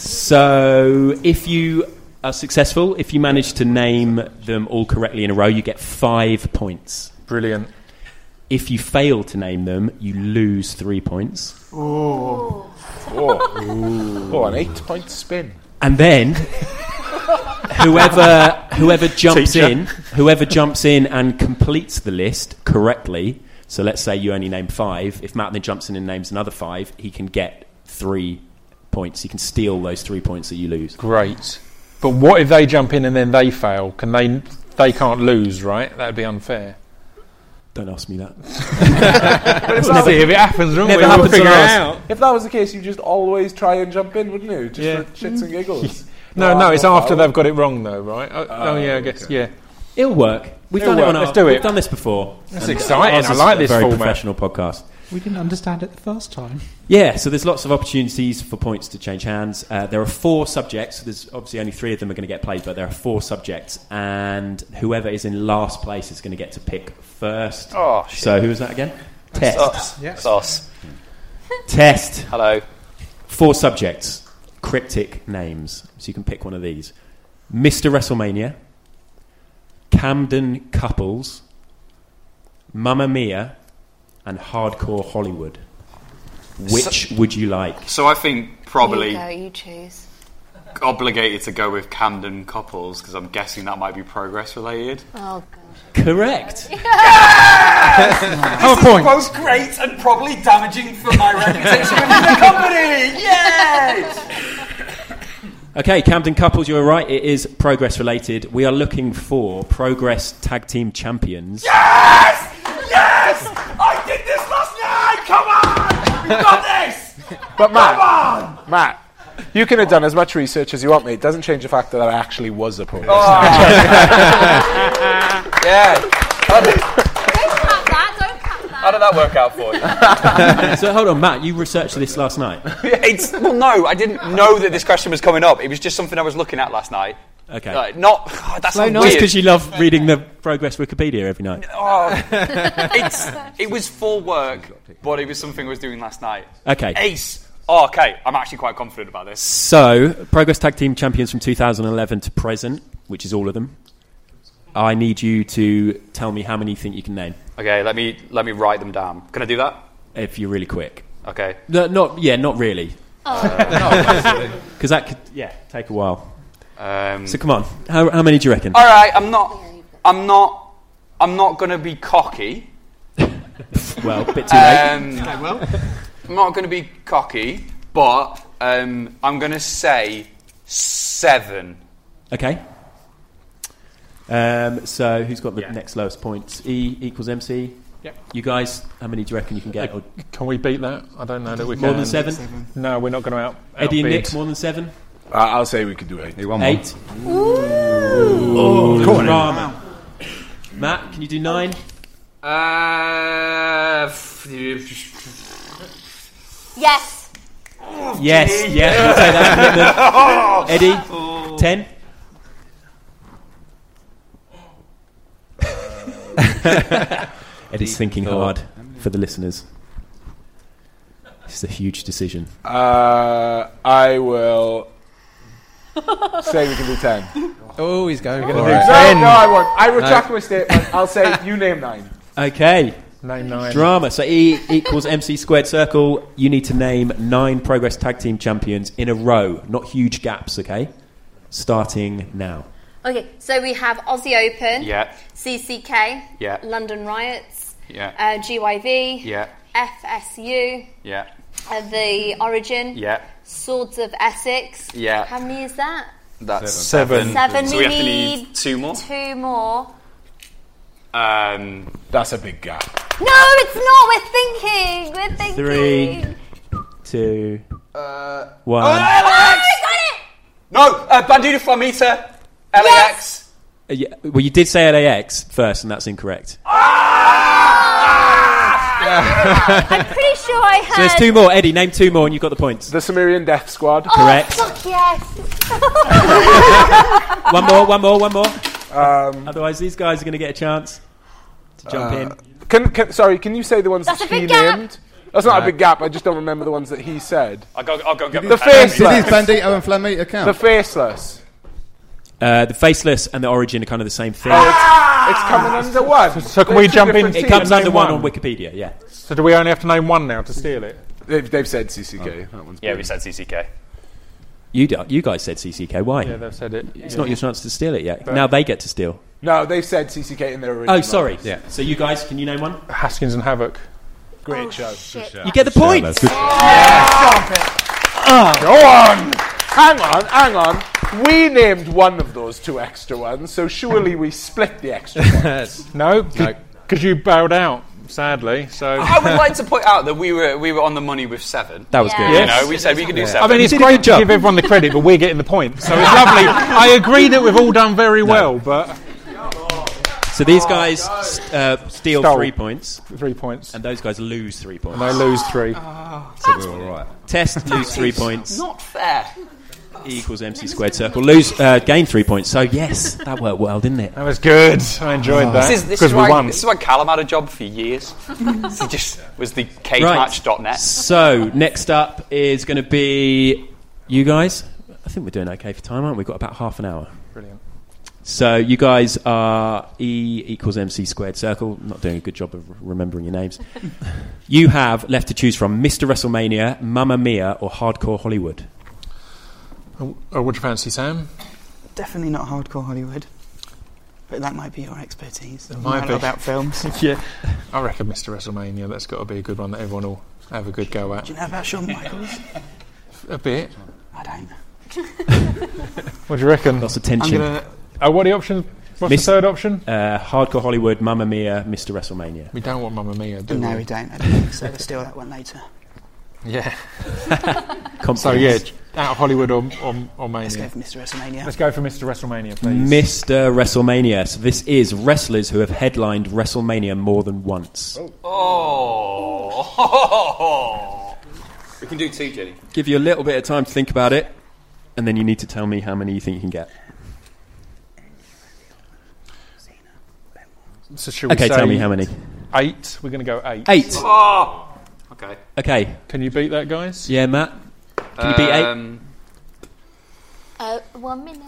So, if you are successful, if you manage to name them all correctly in a row, you get five points. Brilliant. If you fail to name them, you lose three points. Oh, oh. oh an eight-point spin. And then whoever whoever jumps Teacher. in, whoever jumps in and completes the list correctly. So let's say you only name five. If Matt then jumps in and names another five, he can get three points. He can steal those three points that you lose. Great. But what if they jump in and then they fail? Can they? They can't lose, right? That'd be unfair. Don't ask me that. But if, We'll that see was, if it happens, won't Never we? We'll happens figure on it ours. out. if that was the case, you just always try and jump in, wouldn't you? Just Yeah. for shits and giggles. No, Oh, no, it's oh, after oh. they've got it wrong, though, right? Oh, Oh, oh yeah, I guess, okay. yeah. It'll work. We've It'll done it on work. our, Let's do it. We've done this before. That's And exciting. ours I is like a this very format. professional podcast. We didn't understand it the first time. Yeah, so there's lots of opportunities for points to change hands. Uh, there are four subjects. There's obviously only three of them are going to get played, but there are four subjects, and whoever is in last place is going to get to pick first. Oh, shit. So who was that again? Test. Sauce. Yeah. Sauce. Test. Hello. Four subjects. Cryptic names. So you can pick one of these. Mister WrestleMania, Camden Couples, Mamma Mia, and Hardcore Hollywood. Which So- would you like? So I think probably You go, you choose. obligated to go with Camden Couples because I'm guessing that might be progress related. Oh, God. Correct. Have a point. Both great and probably damaging for my reputation within the company. Yay! Okay, Camden Couples, you're right. It is progress related. We are looking for Progress Tag Team Champions. Yes! Yes! I did this last night! Come on! We got this! But Matt, Come on! Matt, you can have done as much research as you want, mate. It doesn't change the fact that I actually was a progress. Oh. Yeah. How did, how did that work out for you? So hold on, Matt, you researched this last night. It's, well, no, I didn't know that this question was coming up. It was just something I was looking at last night. Okay. Like, not oh, that's Just not weird. because you love reading the Progress Wikipedia every night. Oh, it's it was for work, but it was something I was doing last night. Okay. Ace. Oh, okay. I'm actually quite confident about this. So, Progress Tag Team Champions from two thousand eleven to present, which is all of them. I need you to tell me how many you think you can name. Okay, let me let me write them down. Can I do that? If you're really quick. Okay. No, not yeah, not really. Oh. Because that could yeah take a while. Um, So come on, how, how many do you reckon? All right, I'm not. I'm not. I'm not going to be cocky. Well, a bit too late. Um, well. I'm not going to be cocky, but um, I'm going to say seven. Okay. Um, so who's got the yeah. next lowest points? E equals M C. Yep. You guys, how many do you reckon you can get? Uh, can we beat that? I don't know that we can. More than seven? seven? No, we're not going to out. Eddie and outbid. Nick, more than seven? Uh, I'll say we could do eight. One Eight. More. Ooh. Oh, Come on, drama. Matt, can you do nine? Uh, f- Yes. Yes, yes, we'll take that commitment. Eddie, Oh. ten? Eddie's thinking hard for the listeners. It's a huge decision. Uh, I will say we can do ten. Oh, he's going for No, it. no, I won't. I retract No. my statement. I'll say you name nine. Okay. Name nine. Drama. So E equals M C squared circle. You need to name nine Progress Tag Team Champions in a row, not huge gaps, okay? Starting now. Okay, so we have Aussie Open, Yeah. C C K, Yeah. London Riots, Yeah. uh, G Y V, Yeah. F S U, Yeah. uh, The Origin, Yeah. Swords of Essex. Yeah. How many is that? That's seven. Seven. So we, we have to need need two more. Two more. Um, That's a big gap. No, it's not. We're thinking. We're thinking. Three, two, uh, one. Oh, L A X! I got it. No, uh, Bandito Flamita. L A X. Uh, yeah, well, you did say L A X first, and that's incorrect. I'm pretty sure I had. So there's two more. Eddie, name two more, and you've got the points. The Sumerian Death Squad. Oh, Correct. fuck yes. One more, one more, one more. Um, Otherwise, these guys are going to get a chance to jump uh, in. Can, can sorry? Can you say the ones That's that a he big gap. named? That's not Uh, a big gap. I just don't remember the ones that he said. I'll go, I'll go and get The my faceless. Did these Bandito and Flamita count? The faceless. Uh, the faceless and the origin are kind of the same thing. Oh, it's, it's coming under one. So can They're we two jump in? different It teams. comes Name under one one. on Wikipedia, yeah. So do we only have to name one now to steal it? They've, they've said C C K. That one's Yeah, we brilliant. said C C K. You do, you guys said C C K. Why? Yeah, they've said it. It's Yeah. not your chance to steal it yet. But- Now they get to steal. No, they've said C C K in their original. Oh, sorry. Yeah. So you guys, can you name one? Haskins and Havoc. Great Oh, show. shit. You get the point. that's good. Oh, go on. Hang on, hang on. We named one of those two extra ones, so surely we split the extra ones. No, because you bowed out, sadly. So I would like to point out that we were we were on the money with seven. That was Yeah. good. You Yes. know, we said we could do I seven. mean, it's You did a great good to job. give everyone the credit, but we're getting the point. So it's lovely. I agree that we've all done very well, but So these guys uh, steal Stole. three points, three points. and those guys lose three points. And they lose three. So we're all right. Test, lose three points. Not fair. E equals M C squared circle. Lose, uh, gain three points. So yes, that worked well, didn't it? That was good. I enjoyed that. This is, this, Because is we why, won. this is why Callum had a job for years. He just was the cage Right. match dot net. So next up is going to be you guys. I think we're doing okay for time, aren't we? We've got about half an hour. Brilliant. So you guys are E equals M C squared circle. Not doing a good job of remembering your names. You have left to choose from Mister WrestleMania, Mamma Mia, or Hardcore Hollywood. Oh, oh, what do you fancy, Sam? Definitely not hardcore Hollywood. But that might be your expertise. It might be. About films. Yeah. I reckon Mister WrestleMania, that's got to be a good one that everyone will have a good go at. Do you know about Shawn Michaels? A bit. I don't. What do you reckon? Lots of I'm tension. gonna. Oh, what are the options? What's Miss- the third option? Uh, Hardcore Hollywood, Mamma Mia, Mister WrestleMania. We don't want Mamma Mia, do No, we? we don't. I don't think so. We'll steal that one later. Yeah. Confidence. So, yeah, out of Hollywood or, or, or Mania. Let's go for Mister WrestleMania. Let's go for Mister WrestleMania, please. Mister WrestleMania. So this is wrestlers who have headlined WrestleMania more than once. Oh. We can do two, Jenny. Give you a little bit of time to think about it, and then you need to tell me how many you think you can get. So should we Okay, say tell me how many. Eight. We're going to go eight. Eight. Oh. Okay. Okay. Can you beat that, guys? Yeah, Matt? Can you beat eight? Um, Uh, one minute.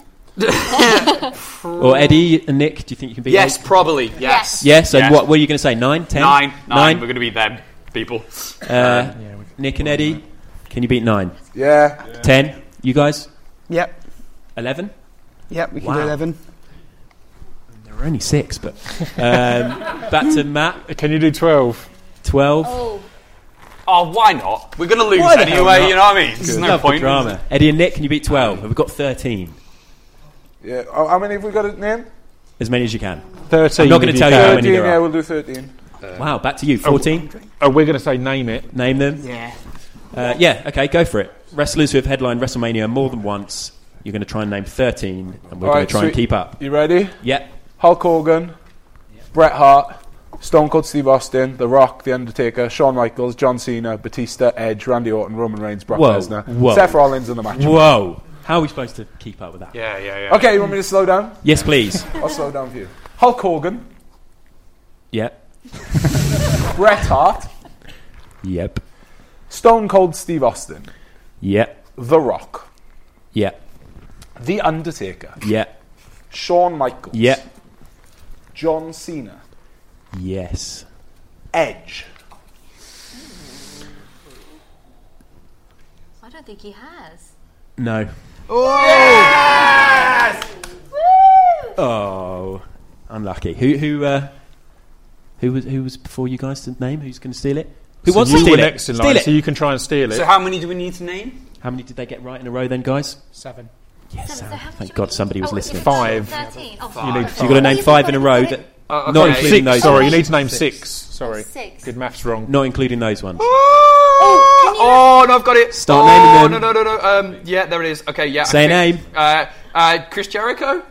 Or Eddie and Nick, do you think you can beat yes, eight? probably. Yes. Yes, and Yes. what, what are you going to say? Nine? Ten? Nine. Nine. Nine? We're going to beat them, people. Uh, Nick and Eddie, can you beat nine? Yeah. Ten? You guys? Yep. Eleven? Yep, we can Wow. do eleven. There were only six, but... Um, back to Matt. Can you do twelve? Twelve? Oh. Oh, why not? We're going to lose Why the hell anyway, not? you know what I mean? There's no Love the point. drama. Eddie and Nick, can you beat twelve? Have we got thirteen? Yeah. Oh, how many have we got to name? As many as you can. Thirteen. I'm not going if to tell you can. how many thirteen, there yeah, are. we'll do thirteen. Wow, back to you. fourteen? Oh, we're going to say name it. Name them. Yeah. Uh, yeah, okay, go for it. Wrestlers who have headlined WrestleMania more than once. You're going to try and name thirteen, and we're All going right, to try and sweet. keep up. You ready? Yeah. Hulk Hogan, Bret Hart, Stone Cold Steve Austin, The Rock, The Undertaker, Shawn Michaels, John Cena, Batista, Edge, Randy Orton, Roman Reigns, Brock Whoa, Lesnar, whoa. Seth Rollins in the match. Whoa. How are we supposed to keep up with that? Yeah, yeah, yeah. Okay, you want me to slow down? Yes, please. I'll slow down for you. Hulk Hogan, Yep. Bret Hart, Yep. Stone Cold Steve Austin, Yep. The Rock, Yep. The Undertaker, Yep. Shawn Michaels, Yep. John Cena, Yes. Edge. I don't think he has. No. Yes! Oh. Unlucky. Who who uh, who was who was before you guys to name? Who's going to steal it? Who So wants you to steal were it? next in Steal line, it. so you can try and steal it. So how many do we need to name? How many did they get right in a row then, guys? Seven. Yes, Sam. Thank God somebody was listening. Five. thirteen. Oh, You need So you've got to name five in a row. That, Uh, Not okay. including Six, those sorry, ones. you need to name six. Sorry. Six. Did maths wrong. Not including those ones. Oh, oh no, I've got it. Start oh, naming no, them. no, no, no. Um, yeah, there it is. Okay, yeah. Say I a name. think, Uh, uh, Chris Jericho.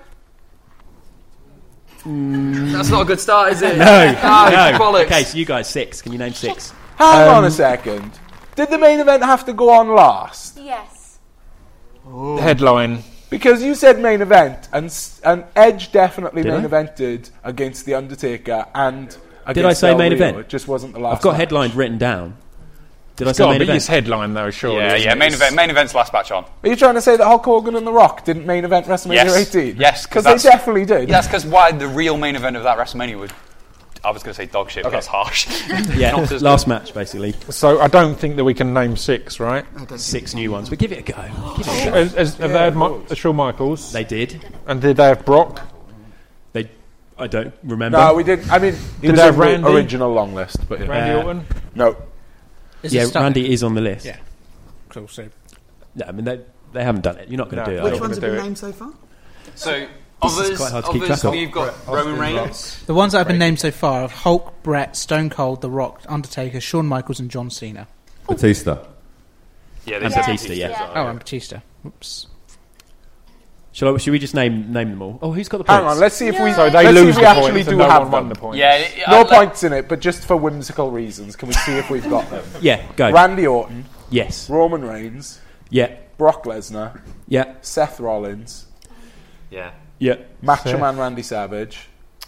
That's not a good start, is it? No, no. no. Bollocks. Okay, so you guys six. Can you name six? Hang Um, on a second. Did the main event have to go on last? Yes. The headline. Because you said main event, and s- and Edge definitely Did main I? evented against The Undertaker and against Did I say Del main Rio. event? It just wasn't the last I've got match. headlines written down. Did I It's say got main to be event? his headline, though, surely. Yeah, isn't yeah. it? Main event. Main event's last match on. Are you trying to say that Hulk Hogan and The Rock didn't main event WrestleMania Yes. eighteen? Yes, because they definitely did. That's because why the real main event of that WrestleMania was. I was going to say dog shit, but that's harsh. Yeah, Not as last good. match basically. So I don't think that we can name six, right? Six new ones, but give it a go. Give it a go. Has, has, have they had Mi- uh, Shawn Michaels? They did. And did they have Brock? They, I don't remember. No, we didn't. I mean, he Did was they have in the Randy? original long list, but yeah. Randy Uh, Orton? No. Is yeah, it starting? Randy is on the list. Yeah. Cool. So No, I mean they, they haven't done it. You're not going to No. do it. Which are you? ones have do been it. named so far? So This is others, quite hard to keep others track of. we've got Roman Reigns. the ones that have been named so far are Hulk, Brett, Stone Cold, The Rock, Undertaker, Shawn Michaels, and John Cena. Batista. Yeah, And they Batista, yeah. yeah. Oh, and Batista. Oops. Shall, I, should we just name name them all? Oh, who's got the points? Hang on, let's see if we So they let's see lose if we the actually points do and no have one won them. the points. Yeah, yeah, No I'll let- points in it, but just for whimsical reasons, can we see if we've got them? Yeah, go. Randy Orton, Yes. Roman Reigns, Yeah. Brock Lesnar, Yeah. Seth Rollins, Yeah. Yeah. Macho Seth. Man Randy Savage,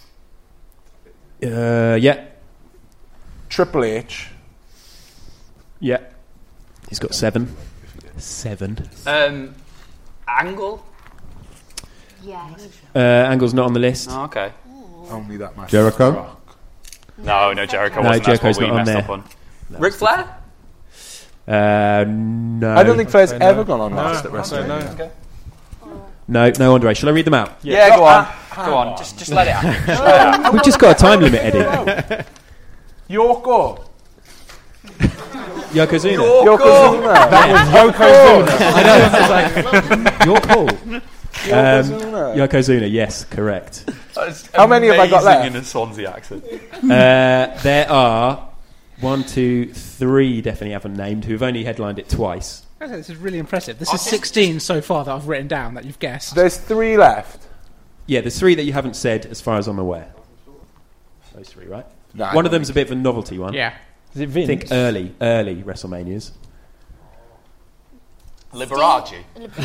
Uh, yeah. Triple H, Yeah. He's got seven. Seven. Um, Angle. Yeah. Uh, Angle's not on the list. Oh, okay. only that match. Jericho? No, no, Jericho No, wasn't. Jericho's That's what we not on messed there. up on. Ric Flair. Uh, no. I don't think Flair's No. ever gone on No, last at I don't know. WrestleMania. No, no, Andre. Shall I read them out? Yeah, No, go on. uh, go on. Just, just let it happen. Just let it happen. We've just got a time limit, Eddie. Yoko. Yokozuna. Yokozuna. That was Yokozuna. Your call. Um, Yokozuna. Yokozuna, yes, correct. That's How many have I got amazing left? in a Swansea accent. Uh, there are one, two, three definitely haven't named who've only headlined it twice. Okay, this is really impressive. This is sixteen so far that I've written down that you've guessed. There's three left. Yeah, there's three that you haven't said as far as I'm aware. Those three, right? No, I one of don't them's a bit of a novelty one. Yeah. Is it I Vince? think early, early WrestleManias. Liberace.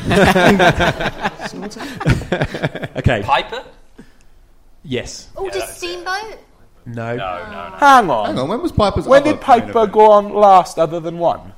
Okay. Piper. Yes. Oh, Yeah, did that's it. Steamboat? No. No, no, no. Hang on. Hang on, when was Piper's When other did Piper main event? go on last other than one?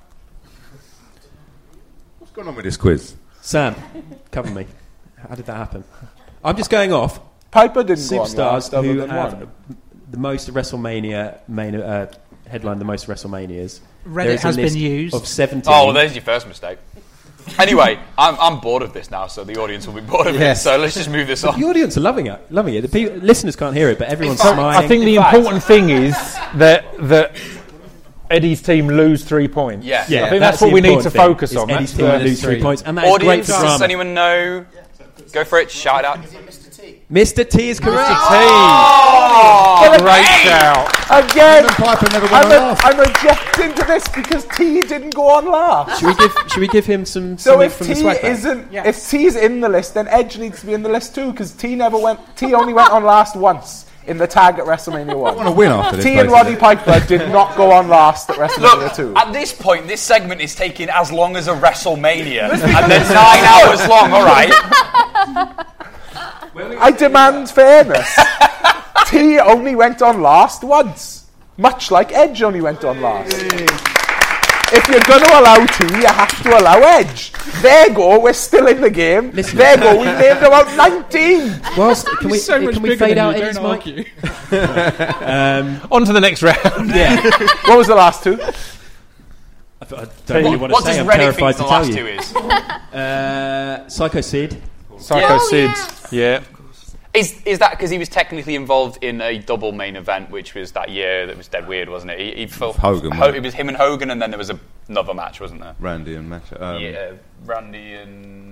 What's going on with this quiz? Sam, cover me. How did that happen? I'm just going off Piper didn't go on superstars last other who than have one. the most WrestleMania main uh, headline, the most WrestleManias. Reddit There is a has been list used. of seventeen. Oh, well, there's your first mistake. Anyway, I'm, I'm bored of this now, so the audience will be bored of Yes. it. So let's just move this on. The audience are loving it. Loving it. The people, listeners can't hear it, but everyone's In fact, smiling. I think the In fact- important thing is that that Eddie's team lose three points. Yeah. Yeah, I think that's, what the we need to important thing, focus is on. Eddie's That's team the- lose three points, and that is great Audience, for does drama. anyone know? Go for it. Shout it out. Mister T is correct. Oh, Great shout. Again, Even Piper never went I'm, on a, last. I'm objecting to this because T didn't go on last. Should we give? Should we give him some? So something if from T the swag bag? isn't, if T's in the list, then Edge needs to be in the list too because T never went. T only went on last once in the tag at WrestleMania one. I want to win after this. T and basically. Roddy Piper did not go on last at WrestleMania two. Look, at this point, this segment is taking as long as a WrestleMania, and then nine hours long. All right. I demand fairness. T only went on last once, much like Edge only went on last. If you're going to allow T, you have to allow Edge. There go, we're still in the game. Listen. There go, we named about nineteen. Whilst, can we, He's so much can we bigger fade than out you, Eddie's don't mic? argue. Um, On to the next round. yeah. What was the last two? I, th- I don't really want to What say. does I'm Reddit terrified think the to tell last you. two is? Uh, Psycho Sid. Psycho Yeah. Sid. Oh, Yeah. Is is that because he was technically involved in a double main event, which was that year that was dead weird, wasn't it? He, he felt Hogan, Ho- wasn't it? it was him and Hogan, and then there was a, another match, wasn't there? Randy and Macho. Um, yeah, Randy and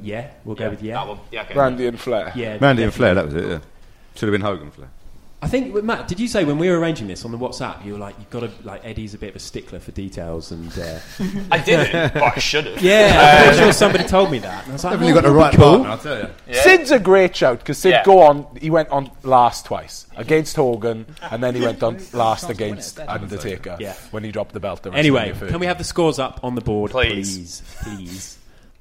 Yeah, we'll go Yeah, with yeah. that one. Yeah, okay. Randy and Flair. Yeah, Randy and definitely. Flair, that was it, yeah. Should have been Hogan Flair. I think, Matt, did you say when we were arranging this on the WhatsApp, you were like, you've got to, like, Eddie's a bit of a stickler for details, and uh, I didn't, but I should have. Yeah, I'm pretty sure somebody told me that. And I was like, Definitely oh, got the right cool. partner, I'll tell you. Yeah. Sid's a great shout because Sid Yeah. go on. He went on last twice against Hogan, and then he went on last against Undertaker Yeah. when he dropped the belt. at Anyway, WrestleMania thirty. can we have the scores up on the board, Please. please? Please.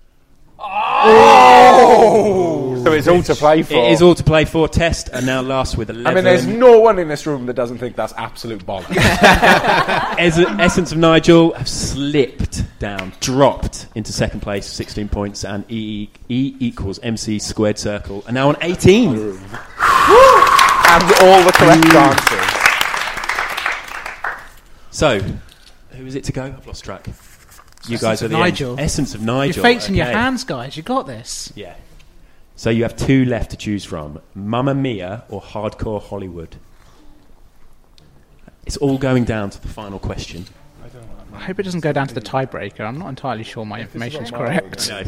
Oh! So it's all to play for. It is all to play for. Test are now last with eleven. I mean, there's no one in this room that doesn't think that's absolute bollocks. Es- Essence of Nigel have slipped down, dropped into second place, sixteen points, and E, e equals M C squared circle, and now on eighteen. And all the correct answers. So, who is it to go? I've lost track. You Essence guys are of the Nigel. end. Essence of Nigel. Your fate's in your okay. hands, guys. You got this. Yeah. So you have two left to choose from: Mamma Mia or Hardcore Hollywood. It's all going down to the final question. I hope it doesn't go down to the tiebreaker. I'm not entirely sure my information's correct. No.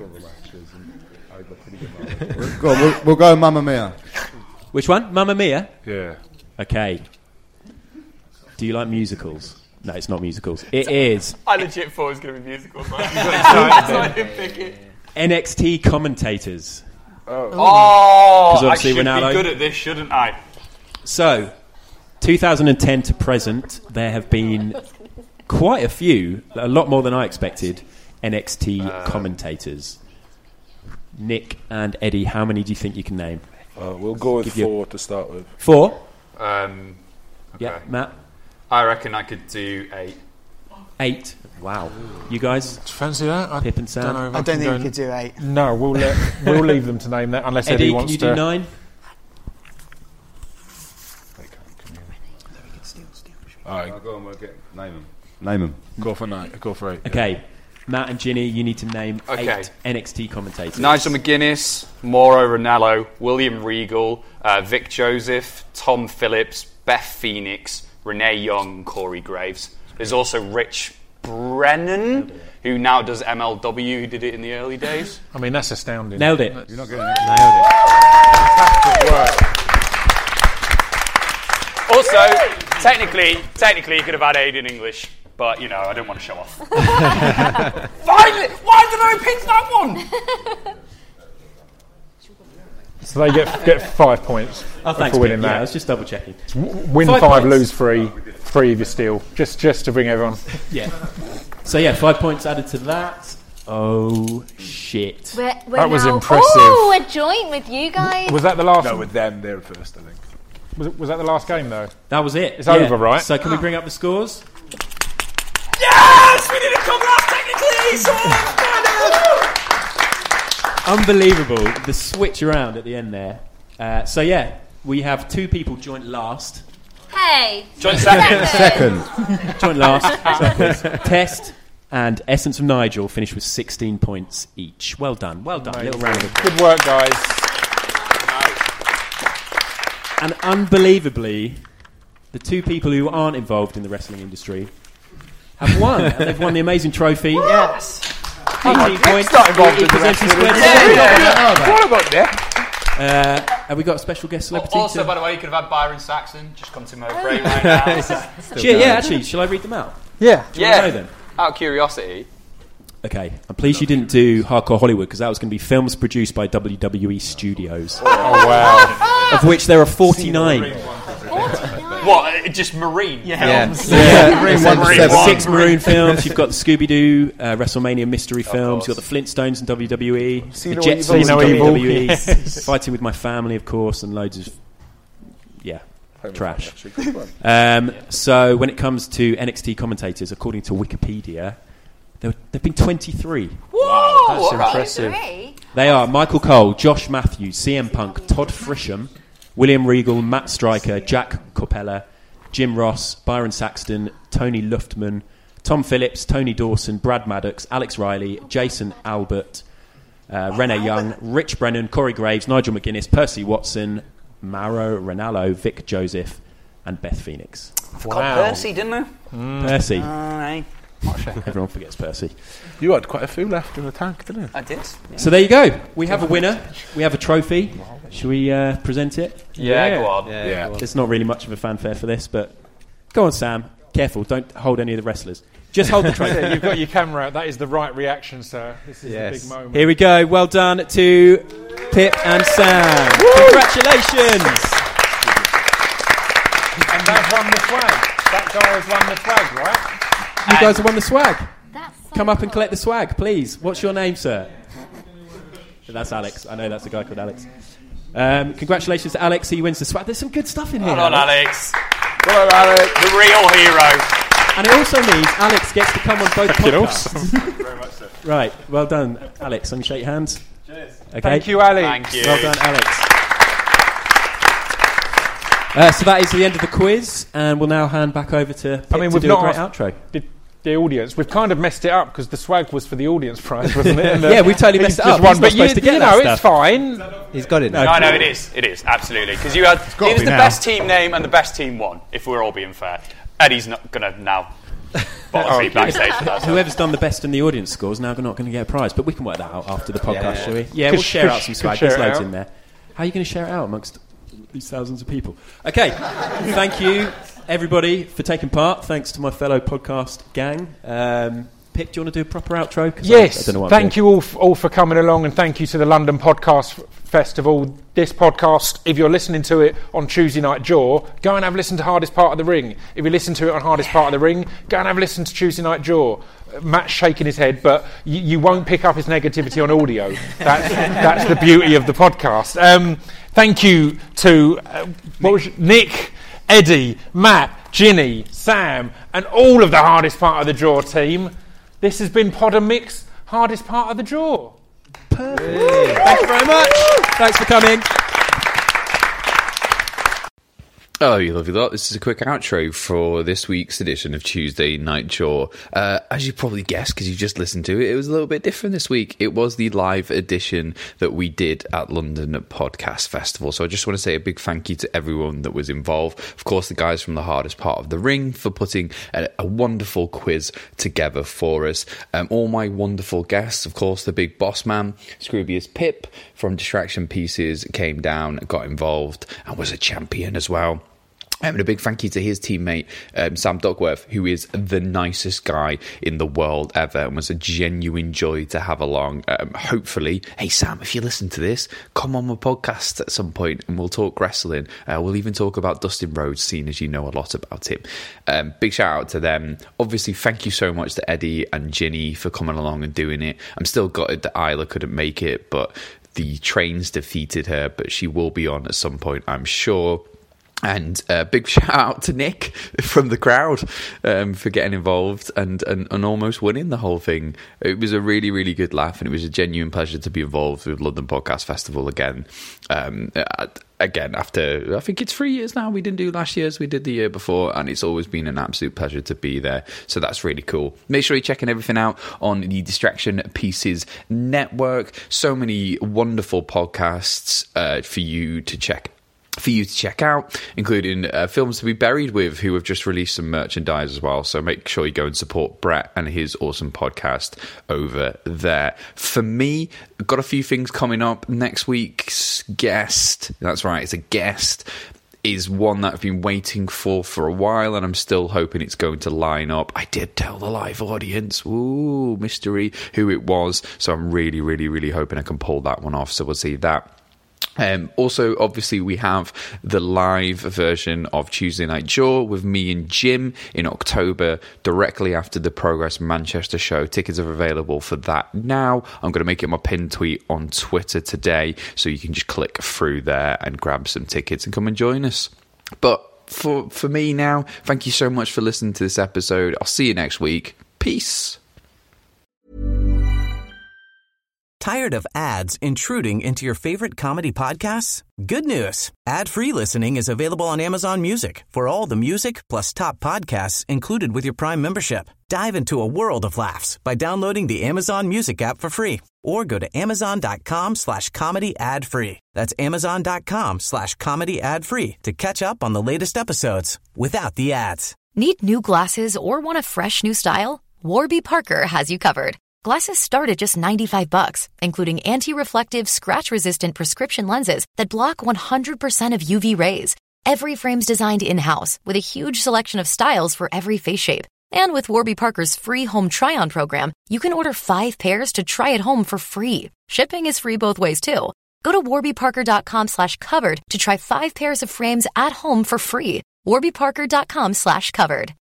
Go on, we'll, we'll go Mamma Mia. Which one? Mamma Mia? Yeah. Okay. Do you like musicals? No, it's not musicals. It is I legit thought it was going to be musicals. Right? So I didn't pick it. N X T commentators. Oh, Because I obviously should Ronaldo- be good at this, shouldn't I? So, two thousand ten to present, there have been quite a few, a lot more than I expected, N X T Uh, commentators. Nick and Eddie, how many do you think you can name? Uh, we'll go with Give you- four to start with. Four? Um, okay. Yeah, Matt? I reckon I could do eight. Eight. Wow. You guys? Fancy that? I Pip and Sam? don't know if I I don't can think go you could do eight. No, we'll let, we'll leave them to name that unless Eddie, Eddie, can wants you to. do nine? All right, I'll go and we'll get, name them. Name them. go for nine. Go for eight. yeah. Okay. Matt and Ginny, you need to name Okay. eight N X T commentators. Nigel McGuinness, Mauro Ranallo, William Regal, uh, Vic Joseph, Tom Phillips, Beth Phoenix, Renee Young, Corey Graves. There's also Rich Brennan, who now does M L W, who did it in the early days. I mean, that's astounding. Nailed it. You're not getting it. Nailed it. Fantastic work. Also, technically, technically, you could have had aid in English, but you know, I don't want to show off. Finally, why did I pick that one? So they get get five points Oh, thanks, for winning Pip. Yeah, I that. was just double checking. W- Win Five five, points. lose three, three of your steal. Just just to bring everyone. Yeah. So yeah, five points added to that. Oh shit. We're, we're That was now, impressive. Oh, a joint with you guys. Was that the last? No, with them, they're first, I think. Was, it, was that the last game though? That was it. It's Yeah. over, right? So can we bring up the scores? Yes, we didn't come last technically. So Unbelievable. The switch around at the end there. Uh, so yeah, we have two people joint last. Hey. Joint second. Second. Joint last. Test and Essence of Nigel finished with sixteen points each. Well done. Well done. Little round of applause. Good work, guys. And unbelievably, the two people who aren't involved in the wrestling industry have won. And they've won the amazing trophy. Yes. eighteen points. not involved in the Equals M C wrestling squared. industry. Yeah. What about that? Uh, have we got a special guest celebrity? Also, to- by the way, you could have had Byron Saxon. Just come to my brain right now. Shit, yeah, actually, shall I read them out? Yeah. Do you wanna know Yeah. them? Out of curiosity. Okay, I'm pleased you didn't do Hardcore Hollywood because that was going to be films produced by W W E Studios, Oh wow. of which there are forty-nine. What? uh, Just marine Yeah. films? Yeah. Marine Marine one to one. seven. Six Maroon films. You've got the Scooby-Doo, uh, WrestleMania mystery films. You've got the Flintstones in W W E, See the no Jetsons in evil. See no W evil. W E, Yes. Fighting with My Family, of course, and loads of yeah trash. Actually, good one. Um, so when it comes to N X T commentators, according to Wikipedia, there have been twenty-three. Whoa, That's all right. impressive. Three. They are Michael Cole, Josh Matthews, C M Punk, Todd Frisham, William Regal, Matt Stryker, Jack Coppella, Jim Ross, Byron Saxton, Tony Luftman, Tom Phillips, Tony Dawson, Brad Maddox, Alex Riley, Jason Albert, uh, Renee Young, Rich Brennan, Corey Graves, Nigel McGuinness, Percy Watson, Mauro Ranallo, Vic Joseph, and Beth Phoenix. Got Percy, didn't I? Percy. Alright. Everyone forgets Percy. You had quite a few left in the tank, didn't you? I did. Yeah. So there you go. We have a winner. We have a trophy. Should we uh, present it? Yeah, yeah. go on. Yeah, Yeah. Go on. There's not really much of a fanfare for this, but go on, Sam. Careful, don't hold any of the wrestlers. Just hold the trophy. You've got your camera out. That is the right reaction, sir. This is Yes. a big moment. Here we go. Well done to Pip and Sam. Congratulations. And they've won the swag. That guy has won the swag, right? You guys have won the swag. Come up and collect the swag, please. What's your name, sir? That's Alex. I know that's a guy called Alex. Um, congratulations to Alex. He wins the swag. There's some good stuff in here. Well done, Alex. Well done, Alex. The real hero. And it also means Alex gets to come on both Thank you. podcasts. Very much so. Right. Well done, Alex. Let me shake your hands. Cheers. Okay. Thank you, Alex. Thank you. Well done, Alex. Uh, so that is the end of the quiz, and we'll now hand back over to Pip I mean, to we've do not a great asked outro. The, the audience. We've kind of messed it up because the swag was for the audience prize, wasn't it? And, Yeah, we totally he's messed it just up. Won, He's not but supposed you, to get you that know, stuff. it's fine. He's got it now. No, no, it is. It is, absolutely. Because you had. gotta It was be the now. best team name and the best team won, if we're all being fair. Eddie's not going to now bottom feed backstage for that. so. Whoever's done the best in the audience scores now not going to get a prize, but we can work that out after the podcast, Yeah. shall we? Yeah, Could we'll sh- share could out sh- some could swag. share There's it loads out. in there. How are you going to share it out amongst these thousands of people? Okay, thank you everybody for taking part. Thanks to my fellow podcast gang. Um, Pip, do you want to do a proper outro? 'Cause Yes, I, I don't know what I'm thank doing. you all, f- all for coming along, and thank you to the London Podcast F- Festival. This podcast, if you're listening to it on Tuesday Night Jaw, go and have a listen to Hardest Part of the Ring. If you listen to it on Hardest Part of the Ring, go and have a listen to Tuesday Night Jaw. Uh, Matt's shaking his head, but you, you won't pick up his negativity on audio. That's, that's the beauty of the podcast. Um, thank you to uh, what was your- Nick, Eddie, Matt, Ginny, Sam, and all of the Hardest Part of the Jaw team. This has been Pod and Mix, Hardest Part of the Jaw. Thank you very much. Thanks for coming. Oh, you lovely lot. This is a quick outro for this week's edition of Tuesday Night Jaw. Uh, as you probably guessed, because you just listened to it, it was a little bit different this week. It was the live edition that we did at London Podcast Festival. So I just want to say a big thank you to everyone that was involved. Of course, the guys from the Hardest Part of the Ring for putting a, a wonderful quiz together for us. Um, all my wonderful guests, of course, the big boss man, Scroobius Pip from Distraction Pieces, came down, got involved, and was a champion as well. Um, and a big thank you to his teammate, um, Sam Duckworth, who is the nicest guy in the world ever and was a genuine joy to have along. Um, hopefully, hey, Sam, if you listen to this, come on my podcast at some point and we'll talk wrestling. Uh, we'll even talk about Dustin Rhodes, seeing as you know a lot about him. Um, big shout out to them. Obviously, thank you so much to Eddie and Ginny for coming along and doing it. I'm still gutted that Isla couldn't make it, but the trains defeated her, but she will be on at some point, I'm sure. And a uh, big shout out to Nick from the crowd um, for getting involved and, and, and almost winning the whole thing. It was a really, really good laugh, and it was a genuine pleasure to be involved with London Podcast Festival again. Um, again, after, I think it's three years now. We didn't do last year's, we did the year before, and it's always been an absolute pleasure to be there. So that's really cool. Make sure you're checking everything out on the Distraction Pieces Network. So many wonderful podcasts uh, for you to check for you to check out, including uh, Films to Be Buried With, who have just released some merchandise as well. So make sure you go and support Brett and his awesome podcast over there. For me, I've got a few things coming up. Next week's guest, that's right, it's a guest, is one that I've been waiting for for a while, and I'm still hoping it's going to line up. I did tell the live audience, ooh, mystery, who it was. So I'm really, really, really hoping I can pull that one off. So we'll see that. Um, also, obviously, we have the live version of Tuesday Night Jaw with me and Jim in October, directly after the Progress Manchester show. Tickets are available for that now. I'm going to make it my pinned tweet on Twitter today, so you can just click through there and grab some tickets and come and join us. But for, for me now, thank you so much for listening to this episode. I'll see you next week. Peace. Tired of ads intruding into your favorite comedy podcasts? Good news. Ad-free listening is available on Amazon Music for all the music plus top podcasts included with your Prime membership. Dive into a world of laughs by downloading the Amazon Music app for free or go to amazon.com slash comedy ad free. That's amazon.com slash comedy ad free to catch up on the latest episodes without the ads. Need new glasses or want a fresh new style? Warby Parker has you covered. Glasses start at just ninety-five bucks, including anti-reflective, scratch-resistant prescription lenses that block one hundred percent of U V rays. Every frame's designed in-house with a huge selection of styles for every face shape. And with Warby Parker's free home try-on program, you can order five pairs to try at home for free. Shipping is free both ways, too. Go to warbyparker.com slash covered to try five pairs of frames at home for free. warbyparker.com slash covered.